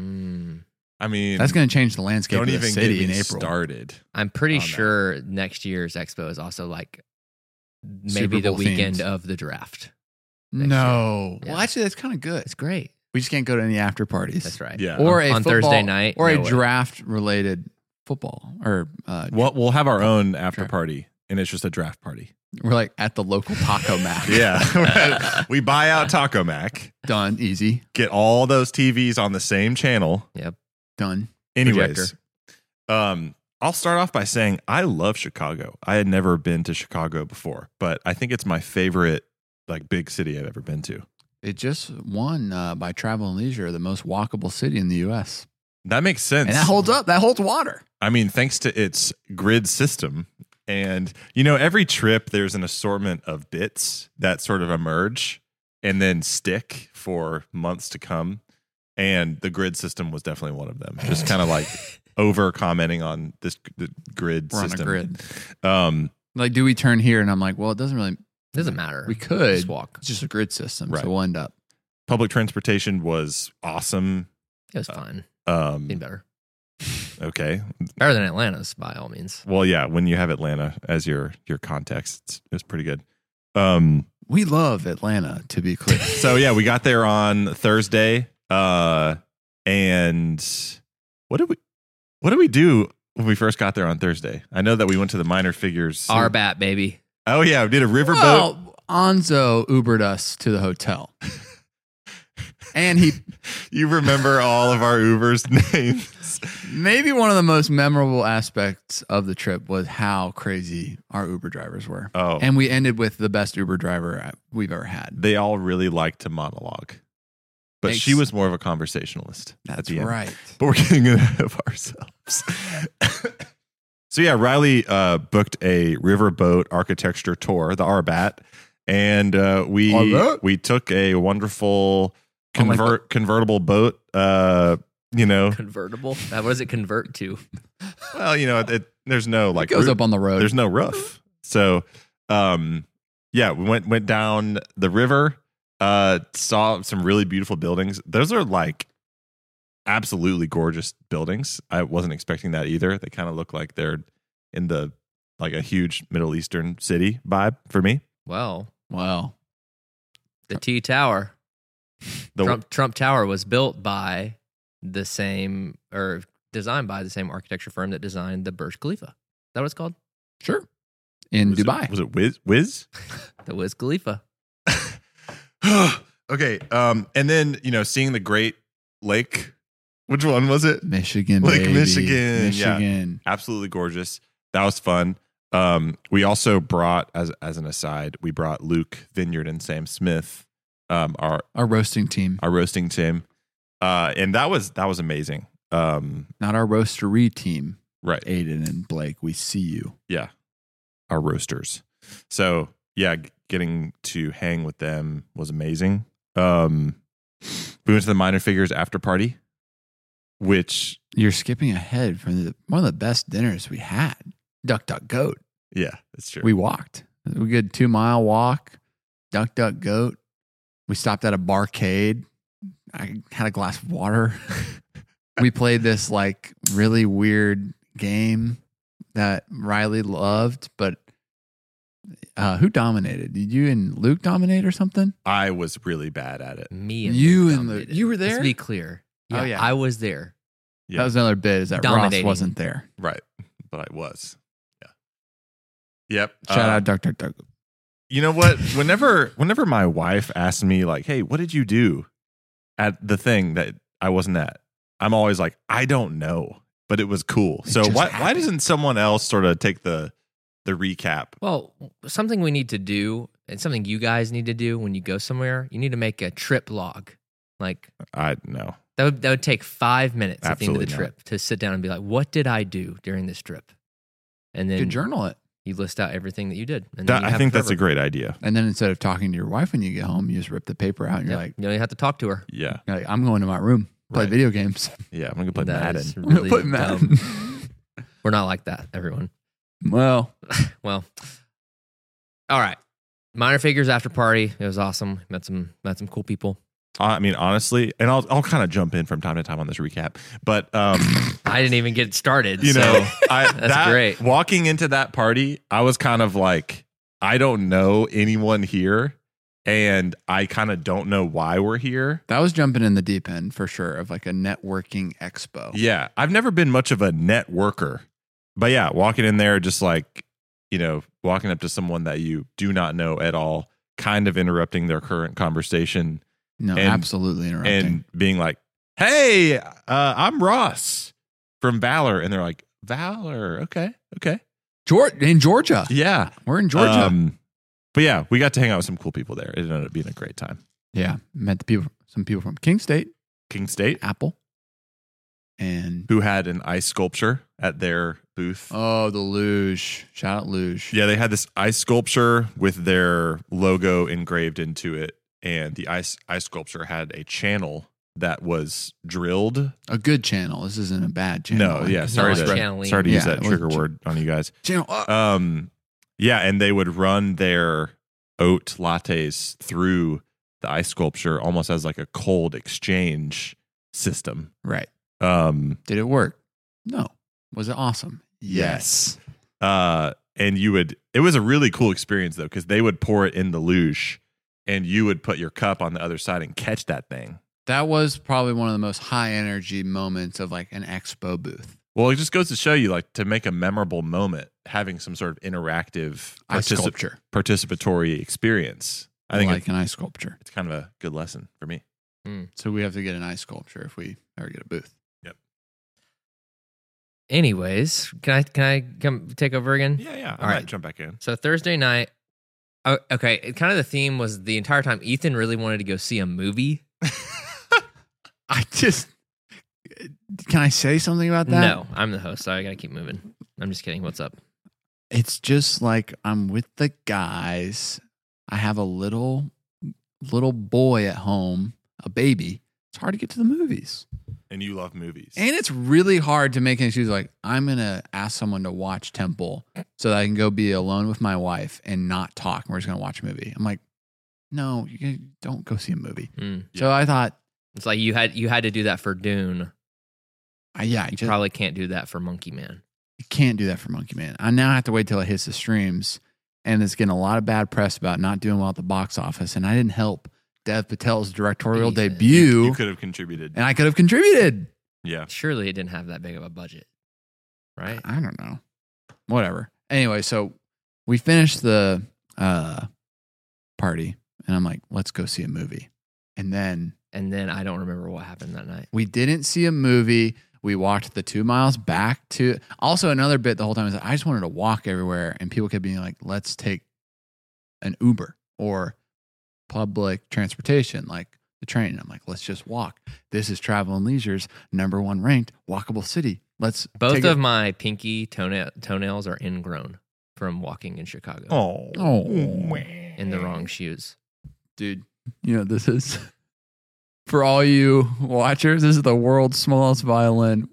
C: I mean,
B: that's going to change the landscape
C: don't
B: of the
C: even
B: city
C: get
B: in
C: me
B: April.
C: started.
A: I'm pretty sure next year's Expo is also like maybe the weekend of the draft.
B: No.
A: Yeah.
B: Well, actually, that's kind of good.
A: It's great.
B: We just can't go to any after parties.
A: That's right.
C: Yeah.
B: Or
A: on Thursday night.
B: Or
A: no
B: a
A: way.
B: draft-related football. Or
C: We'll have our own after party, and it's just a draft party.
B: we're like at the local Taco Mac.
C: Yeah. We buy out Taco Mac.
B: Done. Easy.
C: Get all those TVs on the same channel.
A: Yep.
B: Done.
C: Anyways, I'll start off by saying I love Chicago. I had never been to Chicago before, but I think it's my favorite like big city I've ever been to.
B: It just won by Travel and Leisure, the most walkable city in the U.S.
C: That makes sense.
B: And that holds up. That holds water.
C: I mean, thanks to its grid system. And, you know, every trip there's an assortment of bits that sort of emerge and then stick for months to come. And the grid system was definitely one of them. Just kind of like over commenting on the grid
B: We're
C: system.
B: on a grid. Like, do we turn here? And I'm like, well, it doesn't really.
A: Doesn't matter.
B: We could
A: just walk.
B: It's just a grid system,
C: Right.
B: so we'll end up.
C: Public transportation was awesome.
A: It was fine. Been better.
C: Okay.
A: Better than Atlanta's by all means.
C: Well, yeah, when you have Atlanta as your context, it's pretty good.
B: We love Atlanta, to be clear.
C: So yeah, we got there on Thursday. And what did we do when we first got there on Thursday? I know that we went to the minor figures.
A: Our bat, baby.
C: Oh yeah, we did a riverboat.
B: Well, Anzo Ubered us to the hotel. And
C: You remember all of our Uber's names.
B: maybe one of the most memorable aspects of the trip was how crazy our Uber drivers were.
C: Oh.
B: And we ended with the best Uber driver we've ever had.
C: They all really liked to monologue. But
B: Thanks.
C: she was more of a conversationalist. at
B: That's
C: the end.
B: right.
C: But we're getting ahead of ourselves. So yeah, Riley booked a riverboat architecture tour, the RBAT, and we took a wonderful convertible boat.
A: Convertible? What does it convert to?
C: Well, there's no like
B: It goes up on the road.
C: There's no roof. So yeah, we went down the river, saw some really beautiful buildings. Those are like absolutely gorgeous buildings. I wasn't expecting that either. They kind of look like they're in like a huge Middle Eastern city vibe for me.
A: Well,
B: Wow.
A: the T Tower. Trump Tower was built by the same or designed by the same architecture firm that designed the Burj Khalifa. Is that what it's called?
B: Sure. In
C: Was
B: Dubai.
C: Was it Wiz?
A: The Wiz Khalifa.
C: Okay. And then, seeing the Great Lake. Which one was it?
B: Michigan,
C: Lake
B: baby.
C: Michigan, yeah.
B: Michigan.
C: Absolutely gorgeous. That was fun. We also brought, as an aside, we brought Luke Vineyard and Sam Smith, our
B: roasting team.
C: roasting team. And that was amazing.
B: Not our roastery team.
C: Right.
B: Aiden and Blake, we see you.
C: Yeah. Our roasters. So yeah, getting to hang with them was amazing. We went to the Minor Figures after party, which,
B: You're skipping ahead from one of the best dinners we had. Duck, Duck, Goat.
C: yeah, that's true.
B: We walked. We did 2 mile walk. Duck, Duck, Goat. We stopped at a barcade. I had a glass of water. We played this like really weird game that Riley loved, but who dominated? Did you and Luke dominate or something?
C: I was really bad at it.
A: Me and
B: You
A: Luke
B: and Luke.
A: dominated.
B: You were
A: Let's
B: there?
A: be clear.
B: Oh,
A: Yeah,
B: yeah.
A: I was there.
C: Yeah.
B: That was another bit, is that
A: Dominating.
B: Ross wasn't there.
C: Right. But I was. Yeah. Yep.
B: Shout out Duck, Duck, Duck.
C: You know what? Whenever my wife asks me like, "Hey, what did you do at the thing that I wasn't at?" I'm always like, "I don't know, but it was cool."
B: It
C: So
B: just
C: why
B: happened.
C: doesn't someone else sort of take the recap?
A: Well, something we need to do, and something you guys need to do when you go somewhere, you need to make a trip log. Like
C: I know.
A: that would take 5 minutes at the end of the
C: Absolutely
A: trip to sit down and be like, what did I do during this trip? And
B: You
A: then
B: could journal it.
A: you list out everything that you did. And then you
C: I
A: have
C: think
A: it
C: that's a
A: forever.
C: great idea.
B: And then instead of talking to your wife when you get home, you just rip the paper out and
A: Yeah,
B: you're like,
A: you don't even have to talk to her.
C: Yeah.
B: I'm going to my room, play
C: Right.
B: video games.
C: Yeah. I'm gonna play
A: That
C: Madden.
A: is
B: I'm gonna
A: really
B: put
A: dumb.
B: Madden.
A: We're not like that, everyone.
B: Well,
A: Well, all right. Minor Figures after party. It was awesome. Met some cool people.
C: I mean, honestly, and I'll kind of jump in from time to time on this recap, but
A: I didn't even get started.
C: you
A: so
C: know,
A: that's great.
C: Walking into that party, I was kind of like, I don't know anyone here, and I kind of don't know why we're here.
B: that was jumping in the deep end for sure of like a networking expo.
C: Yeah, I've never been much of a networker, but yeah, walking in there, just like, you know, walking up to someone that you do not know at all, kind of interrupting their current conversation.
B: No,
C: And-
B: absolutely interrupting.
C: And being like, "Hey, I'm Ross from Valor," and they're like, "Valor, okay."
B: In Georgia.
C: Yeah.
B: We're in Georgia.
C: But yeah, we got to hang out with some cool people there. It ended up being a great time.
B: Yeah. Met some people from King State,
C: King State,
B: Apple. And
C: who had an ice sculpture at their booth.
B: the luge. Shout out luge.
C: Yeah, they had this ice sculpture with their logo engraved into it. And the ice sculpture had a channel that was drilled.
B: A good channel. This isn't a bad channel.
C: No, yeah,
A: Not
C: sorry
A: like
C: to
A: channeling.
C: use
B: Yeah,
C: that
B: it was
C: trigger word on you guys.
B: Channel.
C: Yeah, and they would run their oat lattes through the ice sculpture almost as like a cold exchange system.
B: Right.
C: Did
B: it work? No. Was it awesome?
C: Yes. And it was a really cool experience though, because they would pour it in the luge and you would put your cup on the other side and catch that thing.
B: That was probably one of the most high energy moments of like an expo booth.
C: Well, it just goes to show you, like, to make a memorable moment, having some sort of interactive
B: Ice sculpture.
C: participatory experience. I think
B: like an ice sculpture.
C: it's kind of a good lesson for me.
B: So we have to get an ice sculpture if we ever get a booth.
A: Anyways, can I come take over again?
C: Yeah.
A: All
C: I might
A: right.
C: jump back in.
A: So Thursday night, okay, kind of the theme was the entire time Ethan really wanted to go see a movie.
B: Can I say something about that?
A: No, I'm the host, so I gotta keep moving. I'm just kidding. What's up?
B: It's just like I'm with the guys. I have a little boy at home, a baby. It's hard to get to the movies.
C: And you love movies.
B: And it's really hard to make an excuse like, I'm going to ask someone to watch Temple so that I can go be alone with my wife and not talk. We're just going to watch a movie. I'm like, no, you don't go see a movie. So I thought,
A: It's like you had to do that for Dune.
B: you
A: Probably can't do that for Monkey Man.
B: can't do that for Monkey Man. I now have to wait till it hits the streams. And it's getting a lot of bad press about not doing well at the box office. And I didn't help Dev Patel's directorial
A: Ethan.
B: debut.
C: You could have contributed.
B: And I could have contributed.
C: Yeah.
A: Surely it didn't have that big of a budget, right?
B: I don't know. Whatever. Anyway, so we finished the party, and I'm like, let's go see a movie. And then
A: And then I don't remember what happened that night.
B: we didn't see a movie. We walked the 2 miles back to. Also, another bit the whole time is I just wanted to walk everywhere, and people kept being like, let's take an Uber or public transportation, like the train. And I'm like, let's just walk. This is Travel and Leisure's #1 ranked walkable city. Let's
A: Both
B: take
A: of my pinky toenails are ingrown from walking in Chicago
C: Oh.
A: in the wrong shoes.
B: Dude, you know what this is? For all you watchers, this is the world's smallest violin.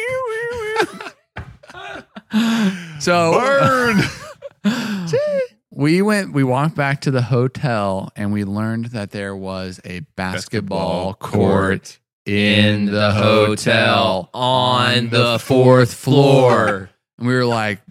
B: So
C: Burn.
B: we walked back to the hotel and we learned that there was a basketball court in the hotel
A: on the 4th floor.
B: And we were like,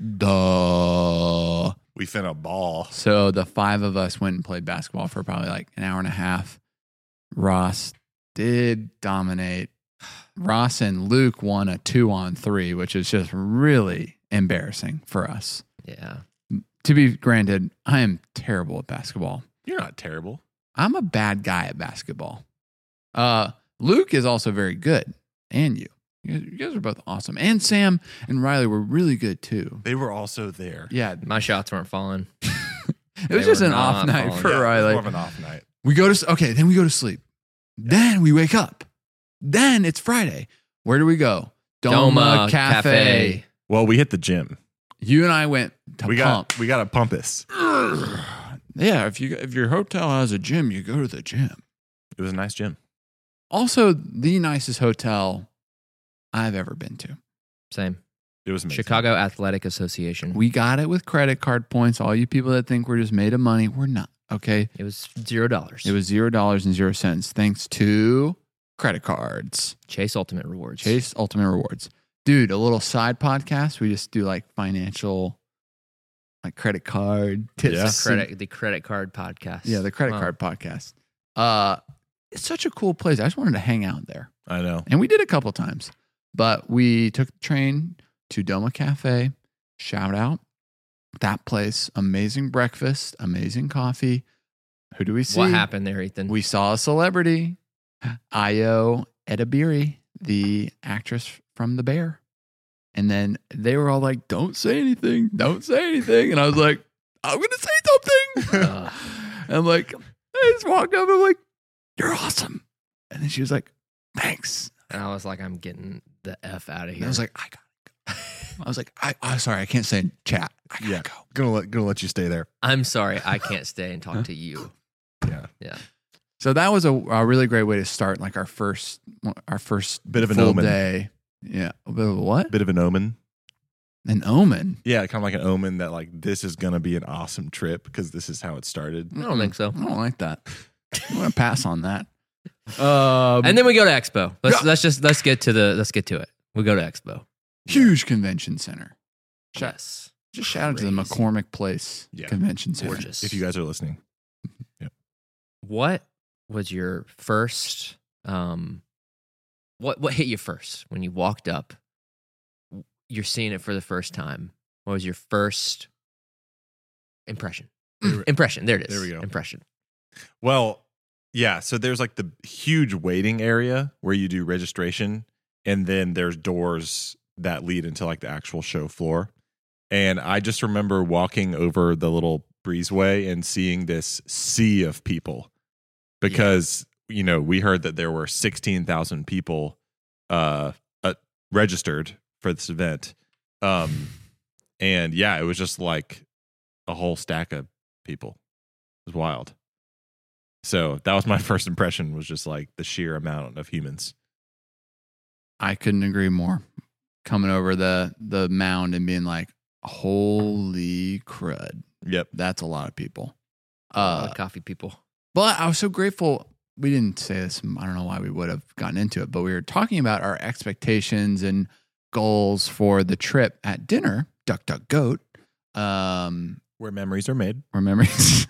B: duh.
C: We finna ball.
B: So the 5 of us went and played basketball for probably like an hour and a half. Ross did dominate. Ross and Luke won a 2-on-3, which is just really embarrassing for us.
A: Yeah.
B: To be granted, I am terrible at basketball.
C: You're not terrible.
B: I'm a bad guy at basketball. Luke is also very good. And you. You guys are both awesome. And Sam and Riley were really good too.
C: They were also there.
B: Yeah.
A: My shots weren't falling.
B: It was just an off night
A: falling.
B: for
C: Yeah, it was
B: Riley.
C: more of an off night.
B: Then we go to sleep. Then we wake up. Then it's Friday. Where do we go? Doma Cafe.
C: Well, we hit the gym.
B: You and I went to
C: We
B: pump.
C: got a Pumpus.
B: Yeah, if your hotel has a gym, you go to the gym.
C: It was a nice gym.
B: Also, the nicest hotel I've ever been to.
A: Same.
C: It was amazing.
A: Chicago Athletic Association.
B: We got it with credit card points. All you people that think we're just made of money, we're not. Okay,
A: It was $0.
B: it was $0.00 thanks to credit cards.
A: Chase Ultimate Rewards.
B: Chase Ultimate Rewards. Dude, a little side podcast. We just do like financial, like credit card tips.
C: Yeah.
A: The credit card podcast.
B: Yeah, the credit
A: Wow.
B: card podcast. It's such a cool place. I just wanted to hang out there.
C: I know.
B: And we did a couple times. But we took the train to Doma Cafe. Shout out. That place. Amazing breakfast. Amazing coffee. Who do we see?
A: What happened there, Ethan?
B: We saw a celebrity. Ayo Edebiri, the actress from The Bear. And then they were all like, don't say anything. Don't say anything. And I was like, I'm going to say something. And I'm like, I just walked up and I'm like, you're awesome. And then she was like, thanks.
A: And I was like, I'm getting the F out of
B: And
A: here.
B: I was like, I got to go. I was like, I'm sorry, I can't say in chat. I gotta go.
C: Gonna let you stay there.
A: I'm sorry, I can't stay and talk to you.
C: Yeah.
B: So that was a really great way to start like our first
C: Bit of an
B: full
C: omen.
B: day. Yeah. A bit of a what?
C: Bit of an omen.
B: An omen.
C: Yeah, kind of like an omen that like this is gonna be an awesome trip because this is how it started.
A: I don't think so.
B: I don't like that. I'm gonna pass on that.
A: And then we go to Expo. Let's get to it. We go to Expo.
B: Huge convention center.
A: Yes.
B: Just shout out to the
A: Crazy.
B: McCormick Place
C: Yeah.
B: Convention Center.
A: Gorgeous.
C: If you guys are listening.
A: What was your first what hit you first when you walked up? You're seeing it for the first time. What was your first impression? Impression. There it is.
C: There we go.
A: Impression.
C: Well, yeah. So there's like the huge waiting area where you do registration, and then there's doors that lead into like the actual show floor. And I just remember walking over the little breezeway and seeing this sea of people because, you know, we heard that there were 16,000 people registered for this event. And yeah, it was just like a whole stack of people. It was wild. So that was my first impression, was just like the sheer amount of humans.
B: I couldn't agree more. Coming over the mound and being like, holy crud.
C: Yep.
B: That's a lot of people.
A: Coffee people.
B: But I was so grateful. We didn't say this. I don't know why we would have gotten into it, but we were talking about our expectations and goals for the trip at dinner, Duck, Duck, Goat.
C: Where memories are made.
B: Or memories.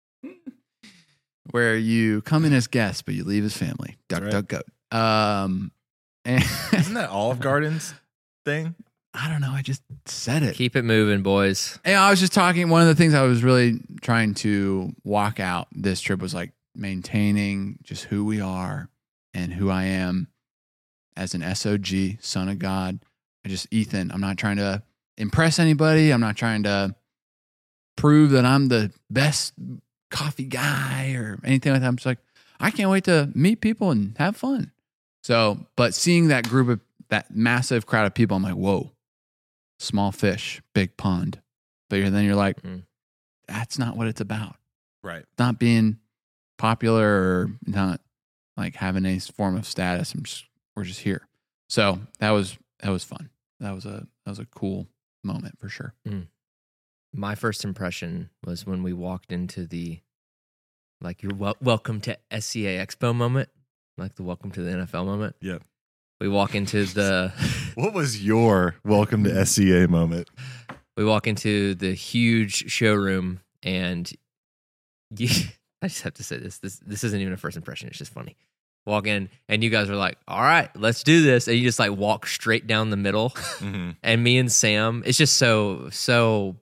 B: Where you come in as guests, but you leave as family. Duck,
C: Right.
B: Duck, Goat. And
C: Isn't that Olive Garden's thing?
B: I don't know. I just said it.
A: Keep it moving, boys.
B: And I was just talking. One of the things I was really trying to walk out this trip was like maintaining just who we are and who I am as an SOG, son of God. Ethan, I'm not trying to impress anybody. I'm not trying to prove that I'm the best coffee guy or anything like that. I'm just like, I can't wait to meet people and have fun. So, but seeing that group of that massive crowd of people, I'm like, whoa, small fish, big pond. But then you're like, that's not what it's about.
C: Right.
B: It's not being popular or not like having any form of status. We're just here. So that was fun. That was a cool moment for sure.
A: My first impression was when we walked into the, like, your welcome to SCA Expo moment, like the welcome to the NFL moment.
C: Yep.
A: We walk into the
C: What was your welcome to SCA moment?
A: we walk into the huge showroom, and I just have to say this isn't even a first impression. It's just funny. Walk in, and you guys are like, all right, let's do this. And you just like walk straight down the middle.
C: Mm-hmm.
A: And me and Sam, it's just such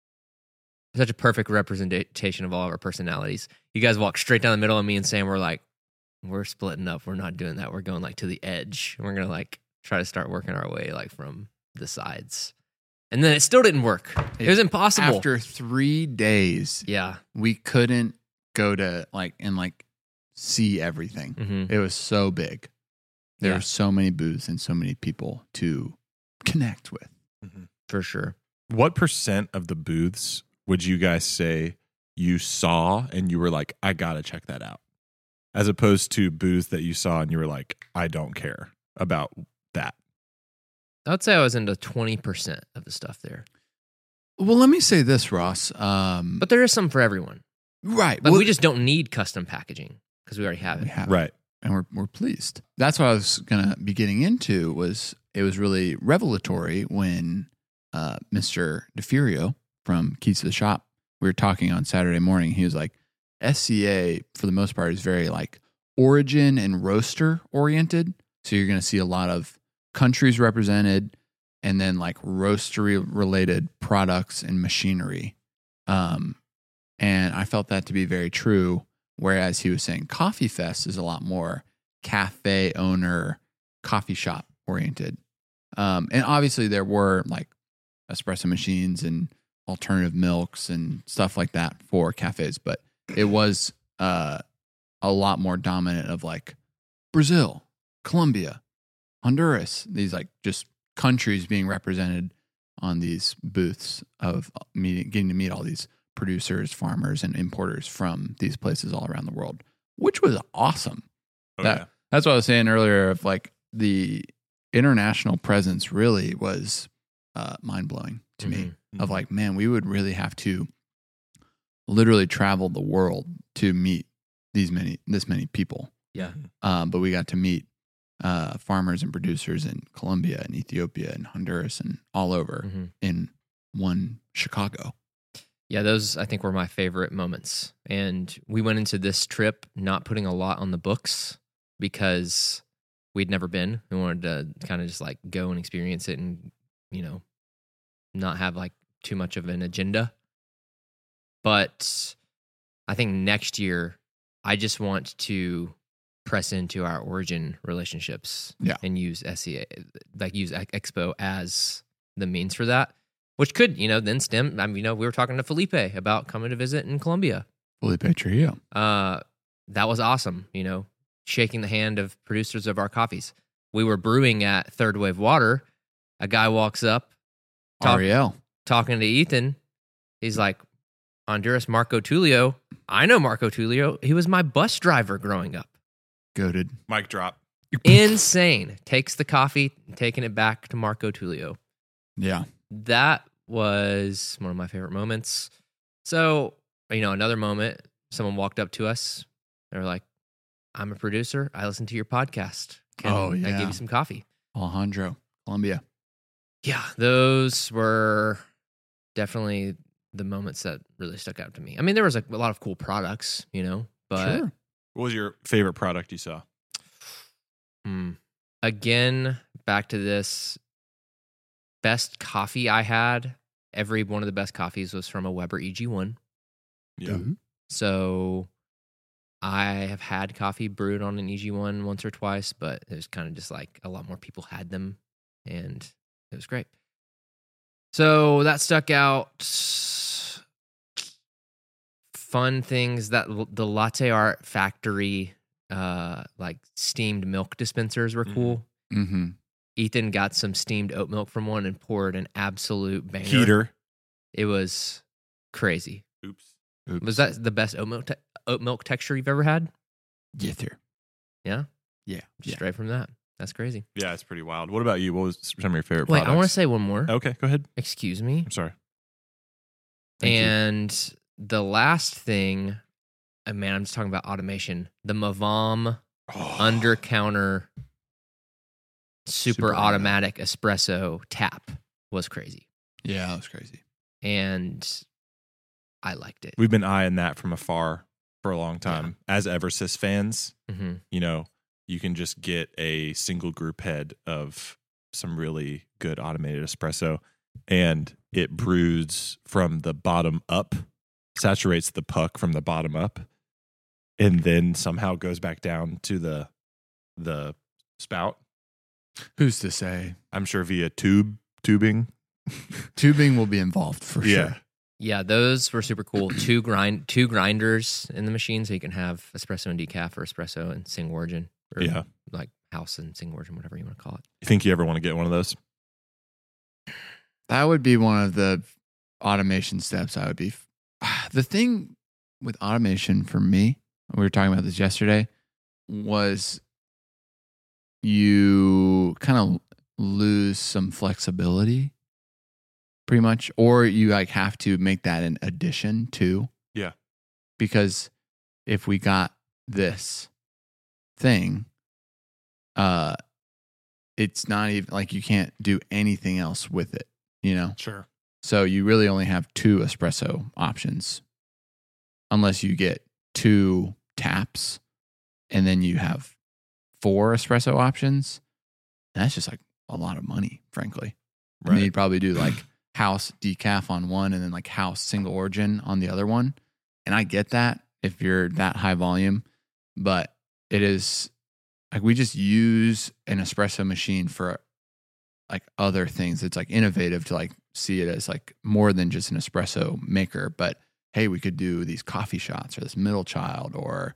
A: a perfect representation of all of our personalities. You guys walk straight down the middle, and me and Sam were like, we're splitting up. We're not doing that. We're going like to the edge. We're going to like try to start working our way like from the sides. And then it still didn't work. It was impossible.
B: After 3 days,
A: Yeah.
B: we couldn't go to see everything.
A: Mm-hmm.
B: It was so big. There
A: Yeah.
B: were so many booths and so many people to connect with.
A: For sure.
C: What percent of the booths would you guys say you saw and you were like, I gotta check that out, as opposed to booths that you saw and you were like, I don't care about that?
A: I would say I was into 20% of the stuff there.
B: Well, let me say this, Ross.
A: But there is some for everyone.
B: Right.
A: Like
B: well,
A: we just don't need custom packaging because we already have
B: we
A: it.
B: have it,
C: Right.
B: and we're pleased. That's what I was gonna be getting into. It was really revelatory when Mr. DeFurio from Keys to the Shop, we were talking on Saturday morning. He was like, SCA for the most part is very like origin and roaster oriented. So you're going to see a lot of countries represented, and then like roastery related products and machinery. And I felt that to be very true. Whereas he was saying Coffee Fest is a lot more cafe owner, coffee shop oriented. And obviously there were like espresso machines and alternative milks and stuff like that for cafes, but it was a lot more dominant of like Brazil, Colombia, Honduras, these like just countries being represented on these booths of getting to meet all these producers, farmers, and importers from these places all around the world, which was awesome.
C: Oh,
B: That's what I was saying earlier of like the international presence really was mind blowing to me.
C: Mm-hmm.
B: Of like, man, we would really have to literally travel the world to meet this many people.
A: Yeah.
B: But we got to meet farmers and producers in Colombia and Ethiopia and Honduras and all over
A: Mm-hmm.
B: in one Chicago.
A: Yeah, those I think were my favorite moments. And we went into this trip not putting a lot on the books because we'd never been. We wanted to kind of just like go and experience it and, not have like too much of an agenda. But I think next year, I just want to press into our origin relationships and use SCA, like use Expo as the means for that. Which could, then stem. I mean, we were talking to Felipe about coming to visit in Colombia.
B: Felipe Trio.
A: That was awesome, shaking the hand of producers of our coffees. We were brewing at Third Wave Water. A guy walks up,
B: Ariel.
A: talking to Ethan. He's like, Honduras Marco Tulio. I know Marco Tulio. He was my bus driver growing up.
B: Goated.
C: Mic drop.
A: Insane. Takes the coffee, taking it back to Marco Tulio.
B: Yeah.
A: That was one of my favorite moments. So, another moment, someone walked up to us. They were like, I'm a producer. I listen to your podcast. Can I give you some coffee?
B: Alejandro, Colombia.
A: Yeah, those were definitely the moments that really stuck out to me. I mean, there was a lot of cool products, but
B: Sure.
C: What was your favorite product you saw?
A: Again, back to this best coffee I had. Every one of the best coffees was from a Weber EG1.
C: Yeah.
B: Mm-hmm.
A: So I have had coffee brewed on an EG1 once or twice, but it was kind of just like a lot more people had them, and it was great. So that stuck out. Fun things that the Latte Art Factory, like steamed milk dispensers were cool.
B: Mm-hmm.
A: Ethan got some steamed oat milk from one and poured an absolute banger.
C: Heater.
A: It was crazy.
C: Oops.
A: Was that the best oat milk texture you've ever had?
B: Yes, sir.
A: Yeah,
B: Yeah.
A: straight from that. That's crazy.
C: Yeah, it's pretty wild. What about you? What was some of your favorite
A: Wait,
C: products?
A: I want to say one more.
C: Okay, go ahead.
A: Excuse me.
C: I'm sorry. Thank you.
A: And the last thing, man, I'm just talking about automation. The Mavam under counter super automatic espresso tap was crazy.
B: Yeah, that was crazy.
A: And I liked it.
C: We've been eyeing that from afar for a long time. As Eversys fans,
A: Mm-hmm.
C: you know, you can just get a single group head of some really good automated espresso, and it brews from the bottom up, saturates the puck from the bottom up, and then somehow goes back down to the spout.
B: Who's to say?
C: I'm sure via tubing.
B: Tubing will be involved for sure.
A: Yeah, those were super cool. two grinders in the machine, so you can have espresso and decaf or espresso and single origin. Or
C: Yeah.
A: like house and single origin, whatever you want to call it.
C: You think you ever want to get one of those?
B: That would be one of the automation steps I would be. The thing with automation for me, we were talking about this yesterday, was you kind of lose some flexibility pretty much, or you like have to make that an addition to.
C: Yeah.
B: Because if we got this thing, it's not even like you can't do anything else with it, you know?
C: Sure.
B: So you really only have 2 espresso options unless you get 2 taps and then you have 4 espresso options. That's just like a lot of money, frankly.
C: Right.
B: And then you'd probably do like house decaf on one and then like house single origin on the other one. And I get that if you're that high volume, but it is like we just use an espresso machine for like other things. It's like innovative to like see it as like more than just an espresso maker, but hey, we could do these coffee shots or this middle child, or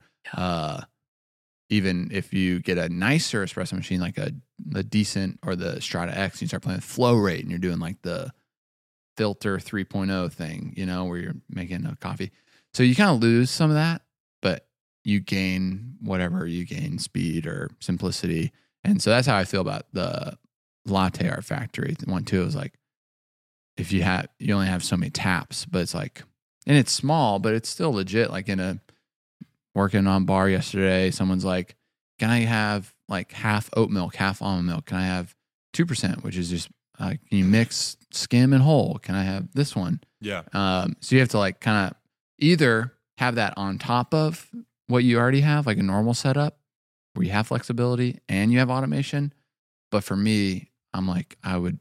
B: even if you get a nicer espresso machine, like the decent or the Strata X, and you start playing with flow rate and you're doing like the filter 3.0 thing, you know, where you're making a coffee. So you kind of lose some of that, but you gain whatever you gain, speed or simplicity. And so that's how I feel about the Latte Art Factory one too. Is like, if you only have so many taps, but it's like, and it's small, but it's still legit. Like working on bar yesterday, someone's like, can I have like half oat milk, half almond milk? Can I have 2%, which is just, can you mix skim and whole? Can I have this one?
C: Yeah.
B: So you have to like kind of either have that on top of what you already have, like a normal setup where you have flexibility and you have automation. But for me, I'm like, why would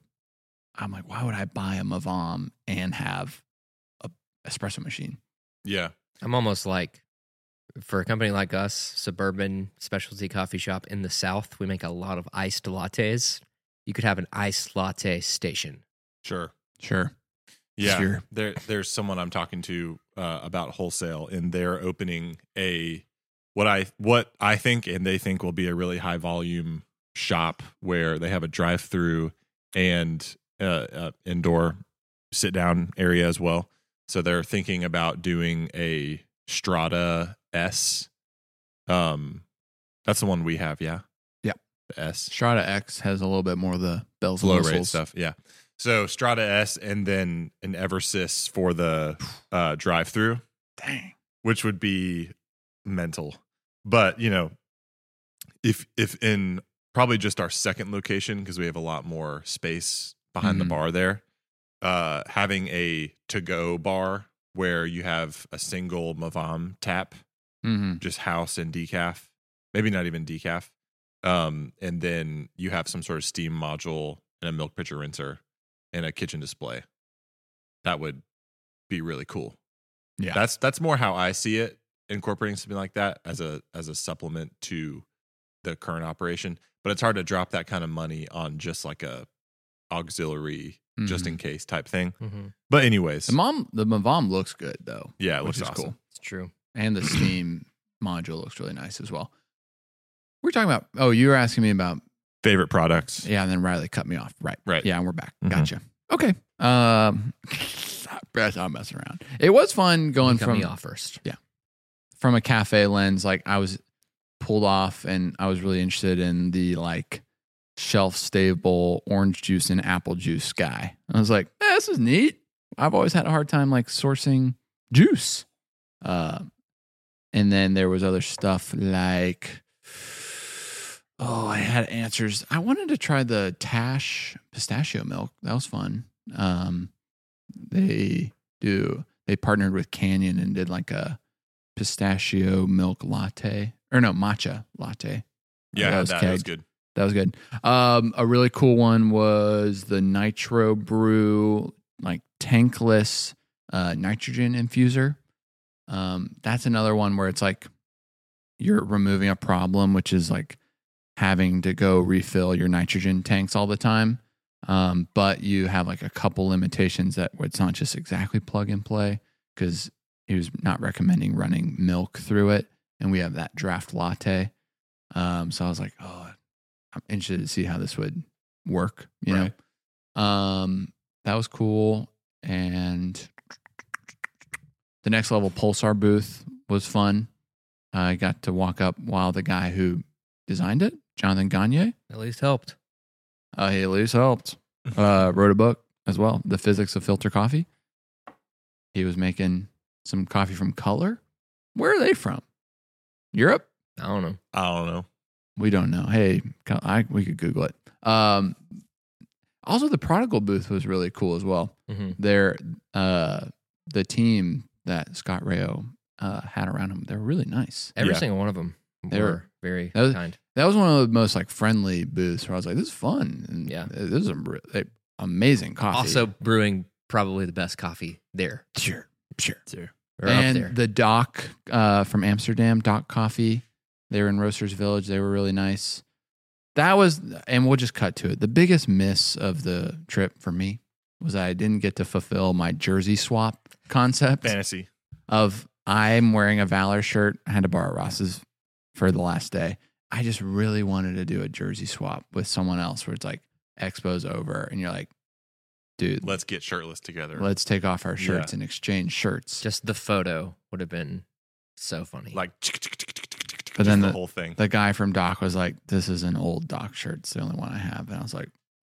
B: I buy a Mavam and have a espresso machine?
C: Yeah.
A: I'm almost like, for a company like us, suburban specialty coffee shop in the South, we make a lot of iced lattes. You could have an iced latte station.
C: Sure.
B: Yeah.
C: Sure. There's someone I'm talking to about wholesale, and they're opening what I think and they think will be a really high volume shop where they have a drive-through and indoor sit down area as well. So they're thinking about doing a Strata S. That's the one we have, yeah.
B: Yeah.
C: The S.
B: Strata X has a little bit more of the bells and
C: Flow
B: whistles
C: rate stuff, yeah. So Strata S and then an Eversys for the drive-through.
B: Dang.
C: Which would be mental. But, you know, if in probably just our second location, because we have a lot more space behind the bar there, having a to-go bar where you have a single Mavam tap, just house and decaf, maybe not even decaf, and then you have some sort of steam module and a milk pitcher rinser and a kitchen display. That would be really cool.
B: Yeah.
C: That's more how I see it, incorporating something like that as a supplement to the current operation. But it's hard to drop that kind of money on just like a auxiliary, just in case type thing.
A: Mm-hmm.
C: But anyways,
B: The Mavam looks good though.
C: yeah, it
B: which
C: looks
B: is
C: awesome.
B: cool.
A: It's true.
B: And the steam module looks really nice as well. We're talking about, you were asking me about,
C: Favorite products.
B: yeah, and then Riley cut me off. Right. Yeah, and we're back.
C: Mhm.
B: Gotcha. Okay. I'm messing around. It was fun going
A: Cut
B: from
A: me off first.
B: from a cafe lens. Like I was pulled off, and I was really interested in the like shelf stable orange juice and apple juice guy. I was like, this is neat. I've always had a hard time like sourcing juice. And then there was other stuff like, I had answers. I wanted to try the Tash pistachio milk. That was fun. They partnered with Canyon and did like a pistachio milk latte, or no, matcha latte.
C: Yeah, that was good.
B: That was good. A really cool one was the Nitro Brew, like tankless nitrogen infuser. That's another one where it's like you're removing a problem, which is like having to go refill your nitrogen tanks all the time. But you have like a couple limitations that where it's not just exactly plug and play, because he was not recommending running milk through it. And we have that draft latte. So I was like, I'm interested to see how this would work, you know? That was cool. And the Next Level Pulsar booth was fun. I got to walk up while the guy who designed it, Jonathan Gagne,
A: At least helped.
B: he at least helped. Wrote a book as well, The Physics of Filter Coffee. He was making some coffee from Color. Where are they from? Europe?
A: I don't know.
B: We don't know. Hey, we could Google it. Also, the Prodigal booth was really cool as well.
A: Mm-hmm.
B: The team that Scott Rayo had around him, they were really nice.
A: Every single one of them were very kind.
B: That was one of the most like friendly booths where I was like, this is fun. And this is amazing coffee.
A: Also brewing probably the best coffee there.
B: Sure.
A: Or
B: And
A: up there.
B: the Doc from Amsterdam, Doc Coffee, they were in Roasters Village. They were really nice. That was, and we'll just cut to it. The biggest miss of the trip for me was I didn't get to fulfill my jersey swap concept
C: Fantasy.
B: of I'm wearing a Valor shirt. I had to borrow Ross's for the last day. I just really wanted to do a jersey swap with someone else where it's like Expo's over and you're like, dude,
C: Let's get shirtless together.
B: let's take off our shirts and exchange shirts.
A: Just the photo would have been so funny.
C: Like,
B: But then
C: the whole thing.
B: The guy from Doc was like, this is an old Doc shirt. It's the only one I have. And I was like,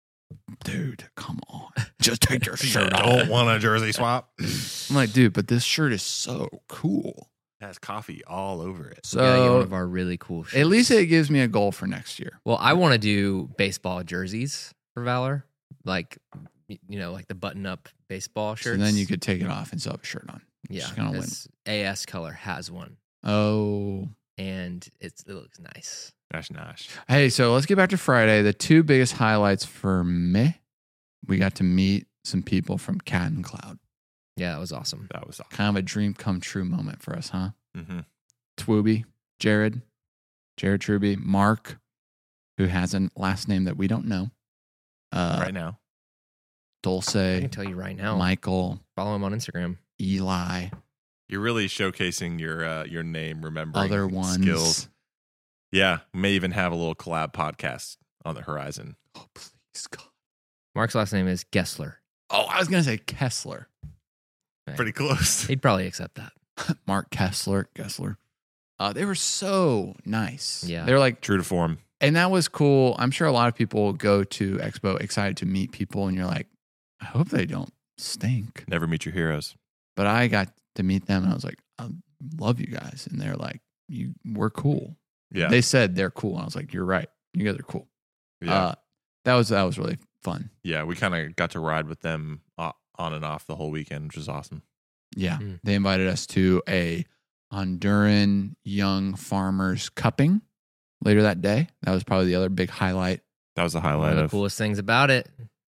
B: dude, come on. Just take your shirt off.
C: Don't want a jersey swap.
B: I'm like, dude, but this shirt is so cool.
C: It has coffee all over it.
A: We gotta get one
B: So
A: of our really cool shirts.
B: at least it gives me a goal for next year.
A: Well, I want to do baseball jerseys for Valor, like like the button-up baseball shirts.
B: So then you could take it off and still have a shirt on.
A: yeah,
B: Just kinda win.
A: 'cause AS Color has one,
B: Oh.
A: and it looks nice.
C: That's nice.
B: Hey, so let's get back to Friday. The two biggest highlights for me, we got to meet some people from Cat and Cloud.
A: Yeah, that was awesome.
C: That was awesome.
B: Kind of a dream come true moment for us, huh?
C: Mm-hmm.
B: Twooby, Jared Truby, Mark, who has a last name that we don't know.
C: Right now.
B: Dulce,
A: I can tell you right now.
B: Michael,
A: Follow him on Instagram.
B: Eli,
C: You're really showcasing your name remembering
B: other ones.
C: skills. Yeah. May even have a little collab podcast on the horizon.
B: Oh, please, God.
A: Mark's last name is Gessler.
B: Oh, I was going to say Kessler.
A: Right.
C: Pretty close.
A: He'd probably accept that.
B: Mark Kessler. They were so nice.
A: Yeah.
B: They were like,
C: True to form.
B: and that was cool. I'm sure a lot of people go to Expo excited to meet people, and you're like, I hope they don't stink.
C: Never meet your heroes.
B: But I got to meet them, and I was like, I love you guys. And they're like, we're cool.
C: Yeah.
B: They said they're cool. And I was like, you're right. You guys are cool.
C: Yeah.
B: That was really fun.
C: Yeah. We kind of got to ride with them on and off the whole weekend, which was awesome.
B: Yeah.
A: Mm.
B: They invited us to a Honduran Young Farmers Cupping later that day. That was probably the other big highlight.
C: That was the
A: One
C: highlight
A: of the
C: of
A: coolest things about it,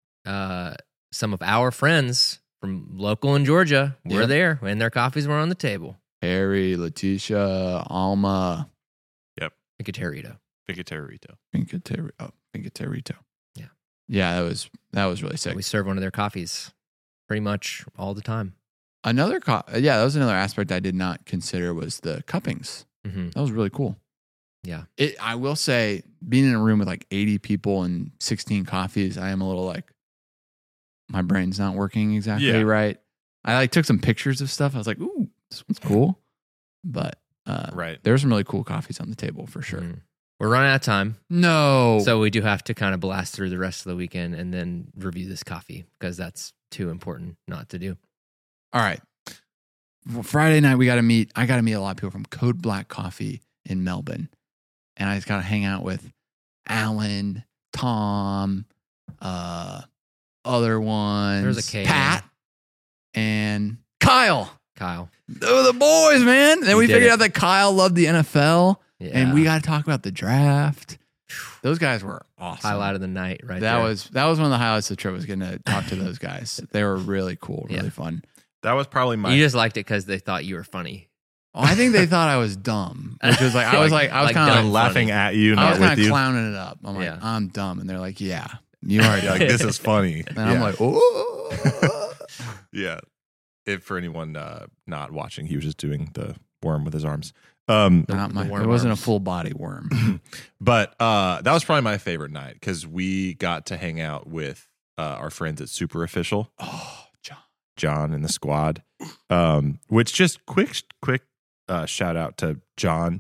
A: some of our friends from local in Georgia were
B: Yeah.
A: there, and their coffees were on the table.
B: Harry, Letitia, Alma,
A: Picaterito.
C: Picaterito.
B: Pincaterito.
A: Yeah.
B: Yeah, that was really sick.
A: We serve one of their coffees pretty much all the time.
B: That was another aspect I did not consider was the cuppings.
A: Mm-hmm.
B: That was really cool.
A: Yeah.
B: I will say, being in a room with like 80 people and 16 coffees, I am a little like, my brain's not working exactly
C: Yeah.
B: right. I like took some pictures of stuff. I was like, ooh, this one's cool. But
C: Right.
B: There's some really cool coffees on the table for sure.
A: Mm. We're running out of time.
B: No.
A: So we do have to kind of blast through the rest of the weekend and then review this coffee because that's too important not to do.
B: All right. Well, Friday night, I got to meet a lot of people from Code Black Coffee in Melbourne. And I just got to hang out with Alan, Tom, other ones.
A: There's a K.
B: Pat, and Kyle.
A: Kyle.
B: Those were the boys, man. Then we
A: did
B: figured
A: it.
B: out that Kyle loved the NFL.
A: Yeah.
B: And we got to talk about the draft. Those guys were awesome.
A: Highlight of the night right
B: that
A: there.
B: was one of the highlights of the trip, was getting to talk to those guys. They were really cool, really
A: Yeah.
B: fun.
C: That was probably my.
A: You just liked it because they thought you were funny.
B: Oh, I think they thought I was dumb, which was like I was
A: Like
B: kind
A: dumb
B: of
C: laughing at you,
B: I
C: not
B: was
C: with
B: kind of
C: you.
B: clowning it up. I'm like,
A: Yeah.
B: I'm dumb, and they're like, yeah, you are.
C: You're like, this is funny.
B: And I'm like, oh.
C: Yeah. If for anyone not watching, he was just doing the worm with his arms.
B: Not my.
A: the worm
B: It wasn't
A: arms.
B: a full body worm.
C: But that was probably my favorite night because we got to hang out with our friends at Super Official,
B: Oh,
C: John and the squad. Which just quick shout out to John.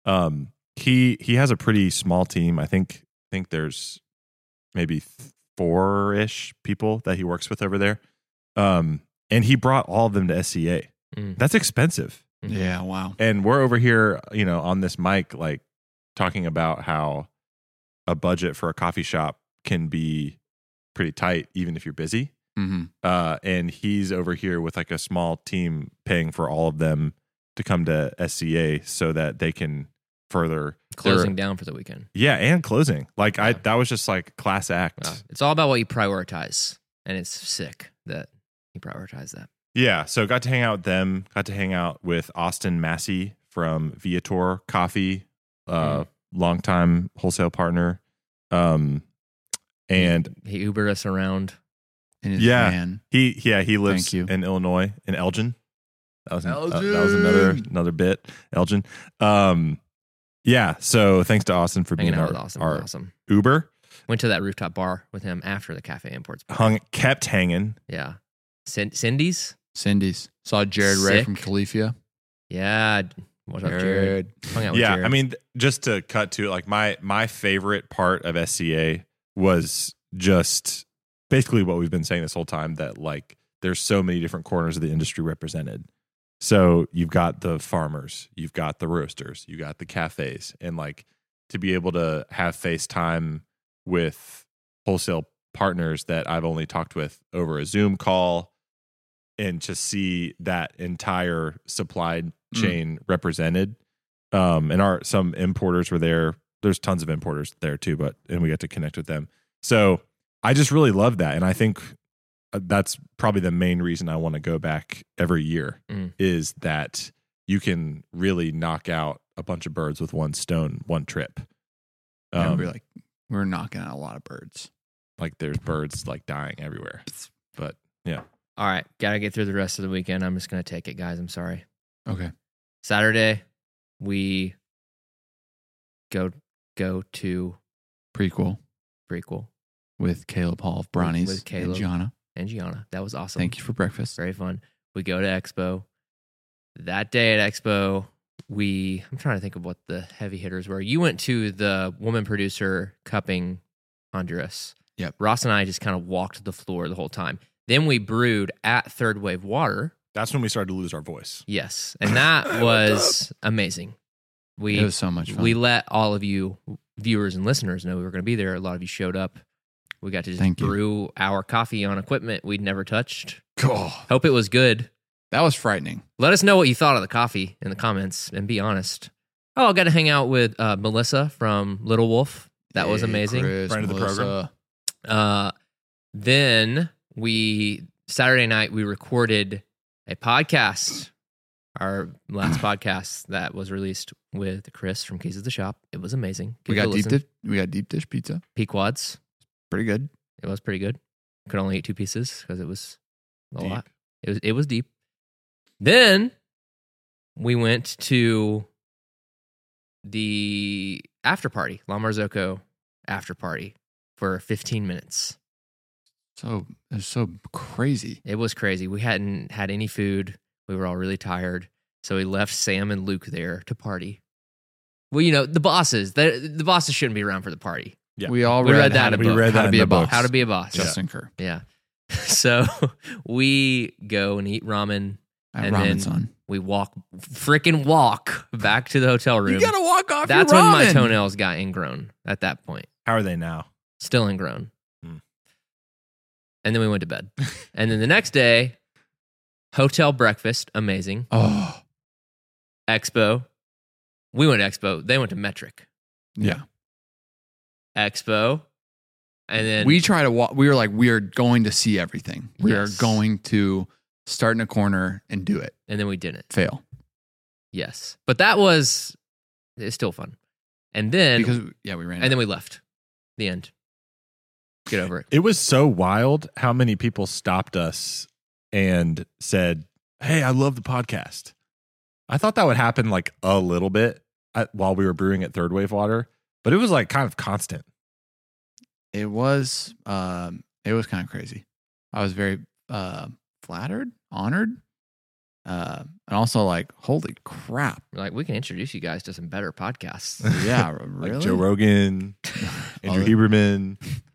C: He has a pretty small team. I think there's maybe 4-ish people that he works with over there. And he brought all of them to SCA.
A: Mm.
C: That's expensive.
B: yeah, wow.
C: And we're over here, on this mic, like talking about how a budget for a coffee shop can be pretty tight, even if you're busy.
B: Mm-hmm.
C: And he's over here with like a small team paying for all of them to come to SCA so that they can further
A: Closing down for the weekend.
C: Yeah, and closing. Like
A: Yeah.
C: that was just like class act.
A: Wow. It's all about what you prioritize. And it's sick that you prioritize that.
C: Yeah, so got to hang out with them. Got to hang out with Austin Massey from Viator Coffee, longtime wholesale partner. And
A: He Ubered us around.
B: In his
C: Yeah.
B: van.
C: he lives
B: Thank you.
C: in Illinois, in Elgin. That was
B: Elgin.
C: another bit, Elgin. Yeah. So thanks to Austin for
A: Hanging
C: being
A: out
C: our,
A: with Austin.
C: our
A: Was awesome.
C: Uber.
A: Went to that rooftop bar with him after the Cafe Imports. party.
C: Kept hanging.
A: Yeah. Cindy's?
B: Cindy's. Saw Jared Ray
A: Sick.
B: from Califia.
A: Yeah. What's up, Jared? Hung out with
C: Yeah,
A: Jared.
C: I mean, just to cut to it, like my favorite part of SCA was just basically what we've been saying this whole time, that like there's so many different corners of the industry represented. So you've got the farmers, you've got the roasters, you got the cafes, and like to be able to have FaceTime with wholesale partners that I've only talked with over a Zoom call, and to see that entire supply chain represented. And some importers were there. There's tons of importers there too, and we got to connect with them. So I just really love that. And I think that's probably the main reason I want to go back every year, is that you can really knock out a bunch of birds with one stone, one trip.
B: We're knocking out a lot of birds.
C: Like there's birds like dying everywhere. But yeah.
A: All right. Got to get through the rest of the weekend. I'm just going to take it, guys. I'm sorry.
B: Okay.
A: Saturday, we go to
B: Prequel
A: Prequel
B: with Caleb Hall of Brownies
A: With Caleb.
B: and Gianna.
A: and Gianna. That was awesome.
B: Thank you for breakfast.
A: Very fun. We go to Expo. That day at Expo, I'm trying to think of what the heavy hitters were. You went to the woman producer cupping Honduras.
B: Yep.
A: Ross and I just kind of walked the floor the whole time. Then we brewed at Third Wave Water.
C: That's when we started to lose our voice.
A: Yes. And that was amazing.
B: It was so much fun.
A: We let all of you viewers and listeners know we were going to be there. A lot of you showed up. We got to just
B: Thank you.
A: brew our coffee on equipment we'd never touched.
B: God,
A: Hope it was good.
B: that was frightening.
A: Let us know what you thought of the coffee in the comments and be honest. Oh, I got to hang out with Melissa from Little Wolf. That was
B: Hey,
A: amazing.
C: Friend of the program.
A: Then Saturday night, we recorded a podcast, our last podcast that was released with Chris from Keys of the Shop. It was amazing.
B: We
A: Give it
B: got
A: a
B: deep
A: listen.
B: dish. We got deep dish pizza.
A: Pequods.
B: Pretty good.
A: It was pretty good. Could only eat 2 pieces because it was a
C: Deep.
A: lot. It was deep. Then we went to the after party, La Marzocco after party for 15 minutes.
B: So it was so crazy.
A: It was crazy. We hadn't had any food. We were all really tired. So we left Sam and Luke there to party. Well, you know, the bosses shouldn't be around for the party.
C: Yeah.
B: We all
A: We read that
B: how
A: in
B: to
A: a
B: be,
A: book.
C: read
B: how
C: that
B: to
C: in
B: be
C: the
B: a boss.
C: books.
A: How to be a boss.
B: Justin Kerr.
A: Yeah. So we go and eat ramen.
B: At
A: And
B: Ramen
A: then
B: Son.
A: we walk back to the hotel room.
B: You gotta walk off
A: That's
B: your
A: when my
B: ramen.
A: toenails got ingrown at that point.
C: How are they now?
A: Still ingrown.
C: Hmm.
A: And then we went to bed. And then the next day, hotel breakfast, amazing.
B: Oh,
A: Expo. We went to Expo. They went to Metric.
B: yeah.
A: Expo. And then
B: We try to walk. We were like, we are going to see everything. We
A: Yes.
B: are going to start in a corner and do it.
A: and then we didn't.
B: Fail.
A: Yes. But it's still fun. And then
B: Because, we ran
A: and then we left. The end. Get over it.
C: It was so wild how many people stopped us and said, "Hey, I love the podcast." I thought that would happen like a little bit while we were brewing at Third Wave Water, but it was like kind of constant.
B: It was kind of crazy. I was very flattered, honored, and also like, holy crap.
A: We're like, we can introduce you guys to some better podcasts.
B: Yeah,
C: Like
B: really?
C: Joe Rogan, Andrew
B: Oh,
C: Huberman.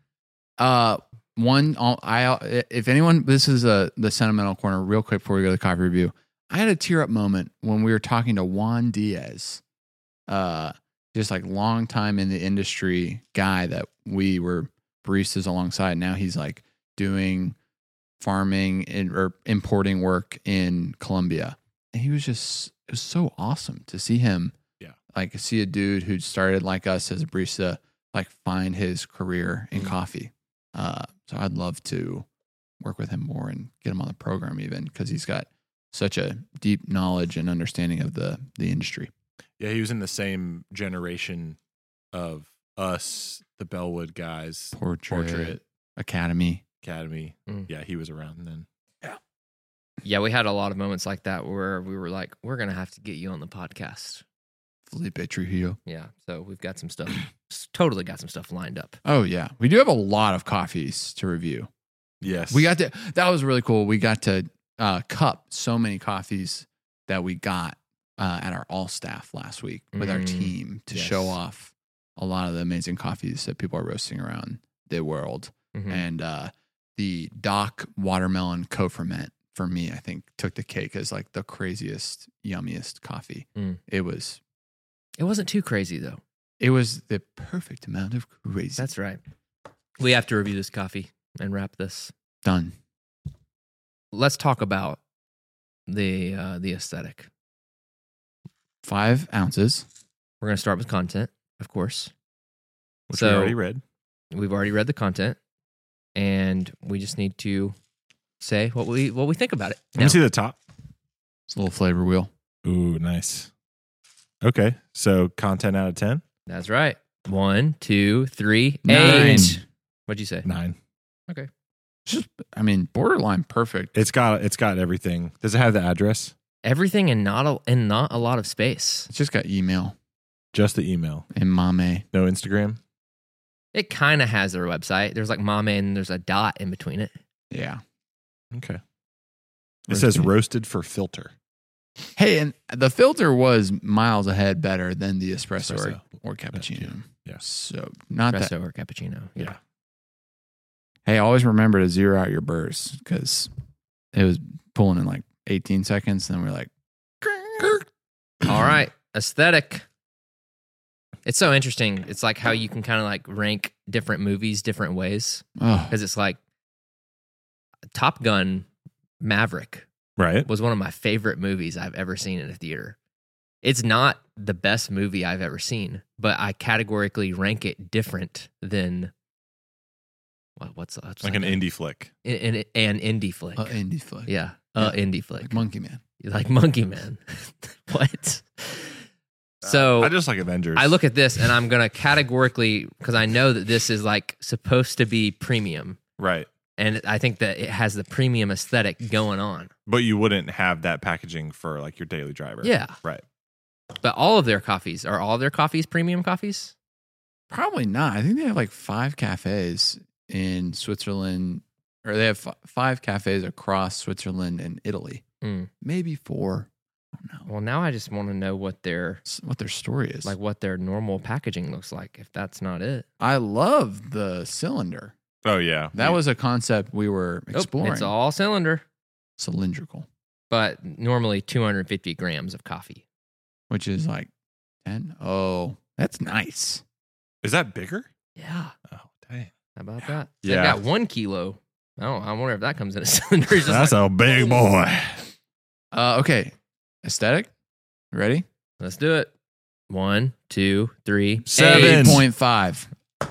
B: If anyone, this is the sentimental corner real quick before we go to the coffee review. I had a tear up moment when we were talking to Juan Diaz, just like long time in the industry guy that we were baristas alongside. Now he's like doing farming or importing work in Colombia. And he was it was so awesome to see him.
C: Yeah.
B: Like see a dude who started like us as a barista, like find his career in
C: Mhm.
B: coffee. So I'd love to work with him more and get him on the program even because he's got such a deep knowledge and understanding of the industry.
C: Yeah, he was in the same generation of us, the Bellwood guys,
B: Portrait Academy.
C: Academy.
A: Mm.
C: Yeah, he was around then.
A: Yeah, we had a lot of moments like that where we were like, we're going to have to get you on the podcast.
B: Felipe Trujillo.
A: Yeah. So we've got some stuff, totally got some stuff lined up.
B: Oh yeah, we do have a lot of coffees to review.
C: Yes.
B: That was really cool. We got to cup so many coffees that we got at our all staff last week with our team to
A: yes.
B: show off a lot of the amazing coffees that people are roasting around the world.
A: Mhm.
B: And the Doc watermelon co-ferment for me, I think took the cake as like the craziest, yummiest coffee.
A: Mm.
B: It was
A: It wasn't too crazy though.
B: the perfect amount of crazy.
A: That's right. We have to review this coffee and wrap this.
B: done.
A: Let's talk about the aesthetic.
B: 5 ounces.
A: We're going to start with content, of course.
C: Which
A: So-
C: we already read.
A: We've already read the content, and we just need to say what we think about it.
C: Let me see the top.
B: It's a little flavor wheel.
C: Ooh, nice. Okay, so content out of 10?
A: That's right. 1, 2, 3,
B: 9.
A: 8. What'd you say?
C: 9.
B: It's just, I mean, borderline perfect.
C: It's got everything. Does it have the address?
A: Everything and not a lot of space.
B: It's just got email
C: Just the email.
B: and mame.
C: No Instagram?
A: It kind of has their website. There's like mama and there's a dot in between it.
B: Yeah.
C: Okay. It says roasted for filter.
B: Hey, and the filter was miles ahead better than the espresso,
C: Espresso.
B: or cappuccino.
C: Yeah.
B: So not that.
A: Espresso or cappuccino.
C: Yeah.
B: Hey, always remember to zero out your bursts because it was pulling in like 18 seconds. Then we're like,
A: All right. Aesthetic. It's so interesting. It's like how you can kind of like rank different movies different ways.
B: oh,
A: Because it's like Top Gun Maverick
C: Right?
A: was one of my favorite movies I've ever seen in a theater. It's not the best movie I've ever seen, but I categorically rank it different than what's
C: Like an indie flick.
A: an indie flick.
B: indie flick.
A: Yeah,
B: Yeah.
A: indie flick.
B: Like Monkey Man.
A: Like Monkey Man. What? So
C: I just like Avengers.
A: I look at this and I'm gonna categorically, because I know that this is like supposed to be premium,
C: Right.
A: and I think that it has the premium aesthetic going on.
C: But you wouldn't have that packaging for like your daily driver.
A: Yeah,
C: Right.
A: but all of their coffees are all their coffees premium coffees.
B: Probably not. I think they have like 5 cafes in Switzerland, or they have 5 cafes across Switzerland and Italy.
A: Mm.
B: Maybe 4. don't know
A: Well, now I just want to know what their
B: story is.
A: what their normal packaging looks like. If that's not it,
B: I love the cylinder.
C: Oh yeah,
B: That was a concept we were exploring.
A: it's all cylinder,
B: cylindrical,
A: but normally 250 grams of coffee.
B: which is like 10. Oh, that's nice.
C: Is that bigger?
A: Yeah,
C: Oh dang,
A: how about that?
C: Yeah.
A: They got 1 kilo. I wonder if that comes in a cylinder. It's just
C: that's
A: like,
C: a big boy.
B: Okay. Aesthetic. Ready?
A: let's do it. 1, 2, 3,
C: 7.
B: 8.5.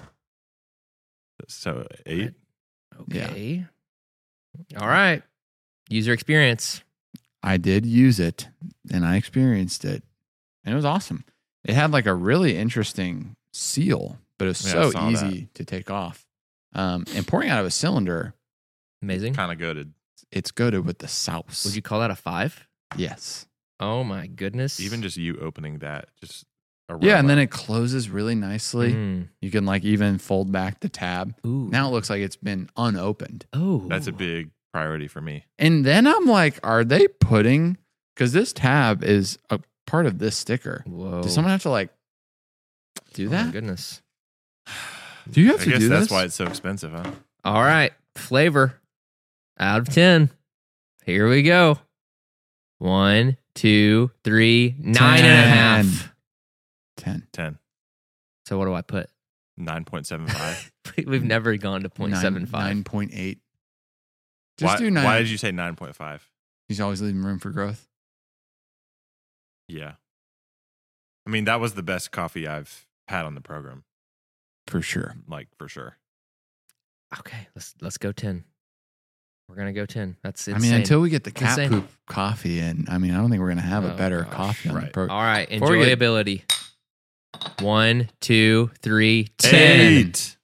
C: So 8.
A: Okay. All right. User experience.
B: I did use it and I experienced it. And it was awesome. It had like a really interesting seal, but it was
C: Yeah, I
B: so
C: saw
B: easy to take off. And pouring out of a cylinder,
A: Amazing.
C: Kind of goated.
B: it's goated with the sauce.
A: Would you call that a 5?
B: Yes.
A: Oh my goodness.
C: Even just you opening that, just
B: Yeah, and then it closes really nicely.
A: Mm.
B: You can like even fold back the tab.
A: Ooh.
B: Now it looks like it's been unopened.
A: Oh.
C: that's a big priority for me.
B: And then I'm like, are they putting, because this tab is a part of this sticker.
A: Whoa.
B: Does someone have to like do
A: Oh my
B: that?
A: goodness.
B: Do you have
C: I
B: to
C: guess
B: do
C: that's
B: this?
C: why it's so expensive, huh?
A: All right. Flavor. Out of 10. Here we go. 1, 2, 3, 9.5.
B: 10.
C: 10.
A: So what do I put?
C: 9.75.
A: We've never gone to 0.75.
B: 9.8. Just
C: why,
B: do 9.
C: why did you say 9.5?
B: He's always leaving room for growth.
C: Yeah. I mean, that was the best coffee I've had on the program,
B: For sure.
C: like for sure.
A: Okay, let's go 10. We're gonna go 10. That's insane.
B: I mean, until we get the cat
A: Insane.
B: poop coffee in, I mean, I don't think we're going to have a
A: Oh,
B: better
A: gosh.
B: coffee on the
C: Right.
B: program.
A: All right,
B: Before we get-
A: enjoyability. 1, 2, 3, 10.
C: 8.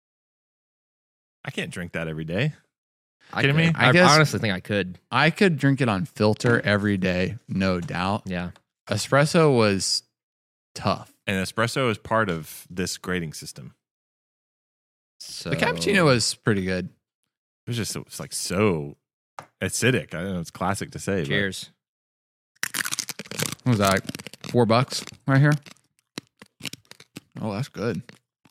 C: I can't drink that every day.
A: I
C: Kidding me?
A: I
B: I guess-
A: honestly think I could.
B: I could drink it on filter every day, no doubt.
A: Yeah.
B: Espresso was tough.
C: And espresso is part of this grading system.
A: So
B: The cappuccino was pretty good.
C: It was just it's like so acidic. I don't know. It's classic to say. but-
A: Cheers.
B: What was that? Like $4 right here? Oh, that's good.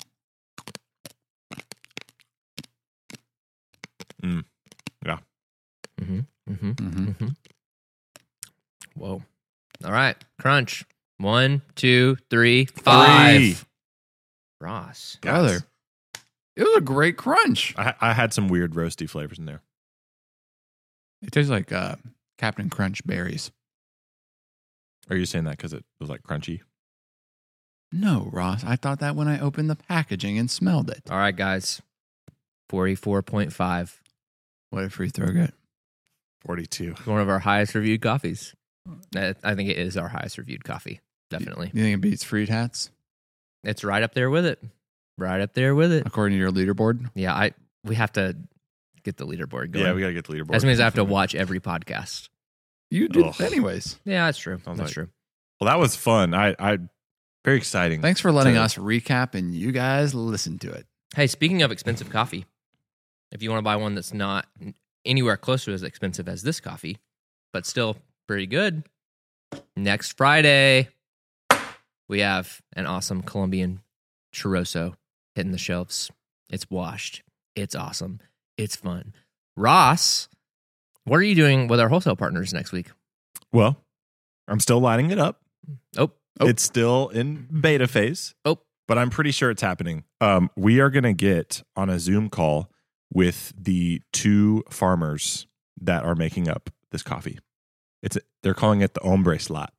A: Mm-hmm. Mm-hmm.
B: Mm-hmm.
A: Mm-hmm. Whoa. All right. Crunch. 1, 2, 3, 5. Ross.
B: Brother. It was a great crunch.
C: I had some weird roasty flavors in there.
B: It tastes like Captain Crunch berries.
C: Are you saying that because it was like crunchy?
B: No, Ross. I thought that when I opened the packaging and smelled it.
A: All right, guys. 44.5.
B: What did Free Throw get?
C: 42.
A: One of our highest reviewed coffees. I think it is our highest reviewed coffee. Definitely.
B: You think it beats Freed Hats
A: It's right up there with it. Right up there with it.
B: according to your leaderboard?
A: Yeah, we have to get the leaderboard going.
C: Yeah, we got to get the leaderboard.
A: That means I have to watch every podcast.
B: You did
C: Ugh.
B: anyways.
A: Yeah, that's true.
C: Sounds
A: That's
C: like-
A: true.
C: Well, that was fun. I very exciting.
B: Thanks for letting
C: So-
B: us recap and you guys listen to it.
A: Hey, speaking of expensive coffee, if you want to buy one that's not anywhere close to as expensive as this coffee, but still pretty good, next Friday, we have an awesome Colombian churroso hitting the shelves. It's washed. It's awesome. It's fun. Ross, what are you doing with our wholesale partners next week?
C: Well, I'm still lining it up.
A: Oh,
C: It's still in beta phase.
A: Oh.
C: But I'm pretty sure it's happening. We are going to get on a Zoom call with the 2 farmers that are making up this coffee. They're calling it the Hombre Slot.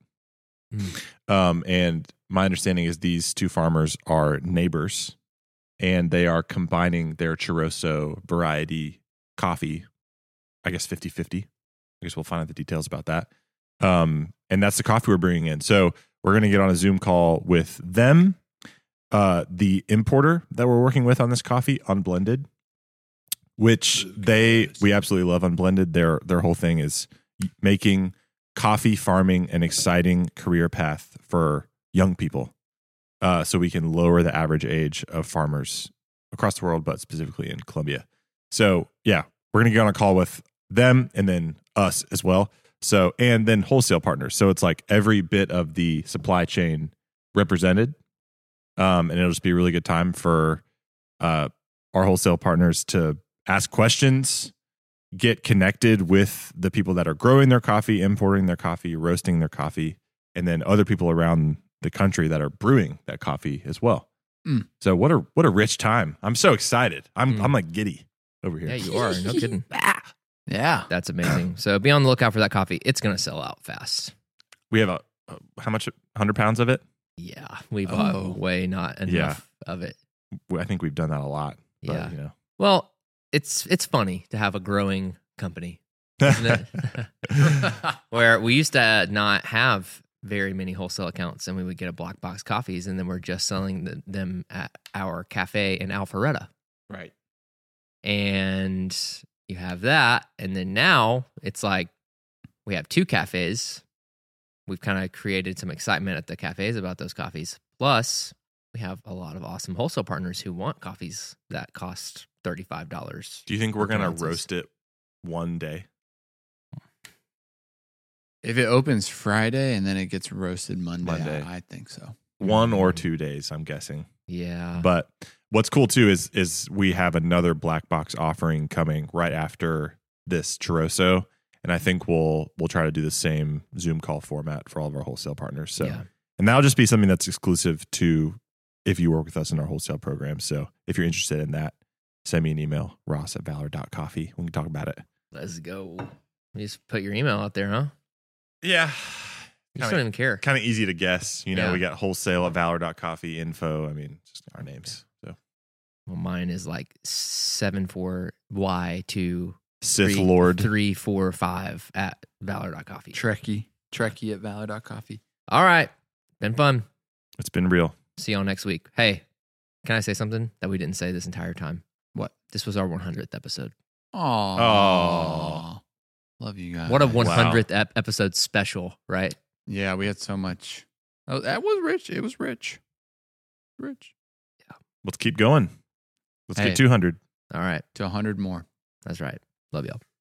C: And my understanding is these 2 farmers are neighbors, and they are combining their churroso variety coffee, I guess 50-50. I guess we'll find out the details about that. And that's the coffee we're bringing in. So we're going to get on a Zoom call with them, the importer that we're working with on this coffee, Unblended, which we absolutely love Unblended. Their whole thing is making coffee farming an exciting career path for young people, so we can lower the average age of farmers across the world, but specifically in Colombia. So yeah, we're going to get on a call with them and then us as well. So, and then wholesale partners. So it's like every bit of the supply chain represented. And it'll just be a really good time for our wholesale partners to ask questions, get connected with the people that are growing their coffee, importing their coffee, roasting their coffee, and then other people around the country that are brewing that coffee as well. So what a rich time. I'm so excited. I'm like giddy over here.
A: Yeah, you are. No kidding.
B: Yeah.
A: That's amazing. So be on the lookout for that coffee. It's going to sell out fast.
C: We have how much? 100 pounds of it?
A: Yeah, we bought way not enough of it.
C: I think we've done that a lot. But,
A: Yeah.
C: you know.
A: Well, it's funny to have a growing company, isn't it? Where we used to not have very many wholesale accounts, and we would get a Black Box Coffees, and then we're just selling them at our cafe in Alpharetta.
B: Right.
A: And you have that, and then now it's like we have 2 cafes. We've kind of created some excitement at the cafes about those coffees. Plus, we have a lot of awesome wholesale partners who want coffees that cost $35.
C: Do you think we're going
A: ounces.
C: to roast it one day?
B: If it opens Friday and then it gets roasted Monday. I think so.
C: 1 or 2 days, I'm guessing.
A: Yeah.
C: But what's cool too is we have another Black Box offering coming right after this Churroso, and I think we'll try to do the same Zoom call format for all of our wholesale partners. So, and that'll just be something that's exclusive to if you work with us in our wholesale program. So, if you're interested in that, send me an email, ross@valor.coffee. We can talk about it.
A: Let's go. You just put your email out there, huh?
C: Yeah.
A: You just don't even care.
C: Kind of easy to guess. You know,
A: Yeah.
C: we got wholesale@valor.coffee info. I mean, just our names. So
A: Well, mine is like 74Y to
C: Sith Lord.
A: 345 at valor.coffee.
B: Trekkie at valor.coffee.
A: All right. Been fun.
C: It's been real.
A: See y'all next week. Hey, can I say something that we didn't say this entire time?
B: What?
A: This was our 100th episode.
B: Oh. Love you guys.
A: What a 100th episode special, right?
B: Yeah, we had so much. Oh, that was rich. It was rich. Rich.
C: Let's keep going. Let's
A: Hey.
C: get 200.
A: All right.
B: To 100 more.
A: That's right. Love y'all.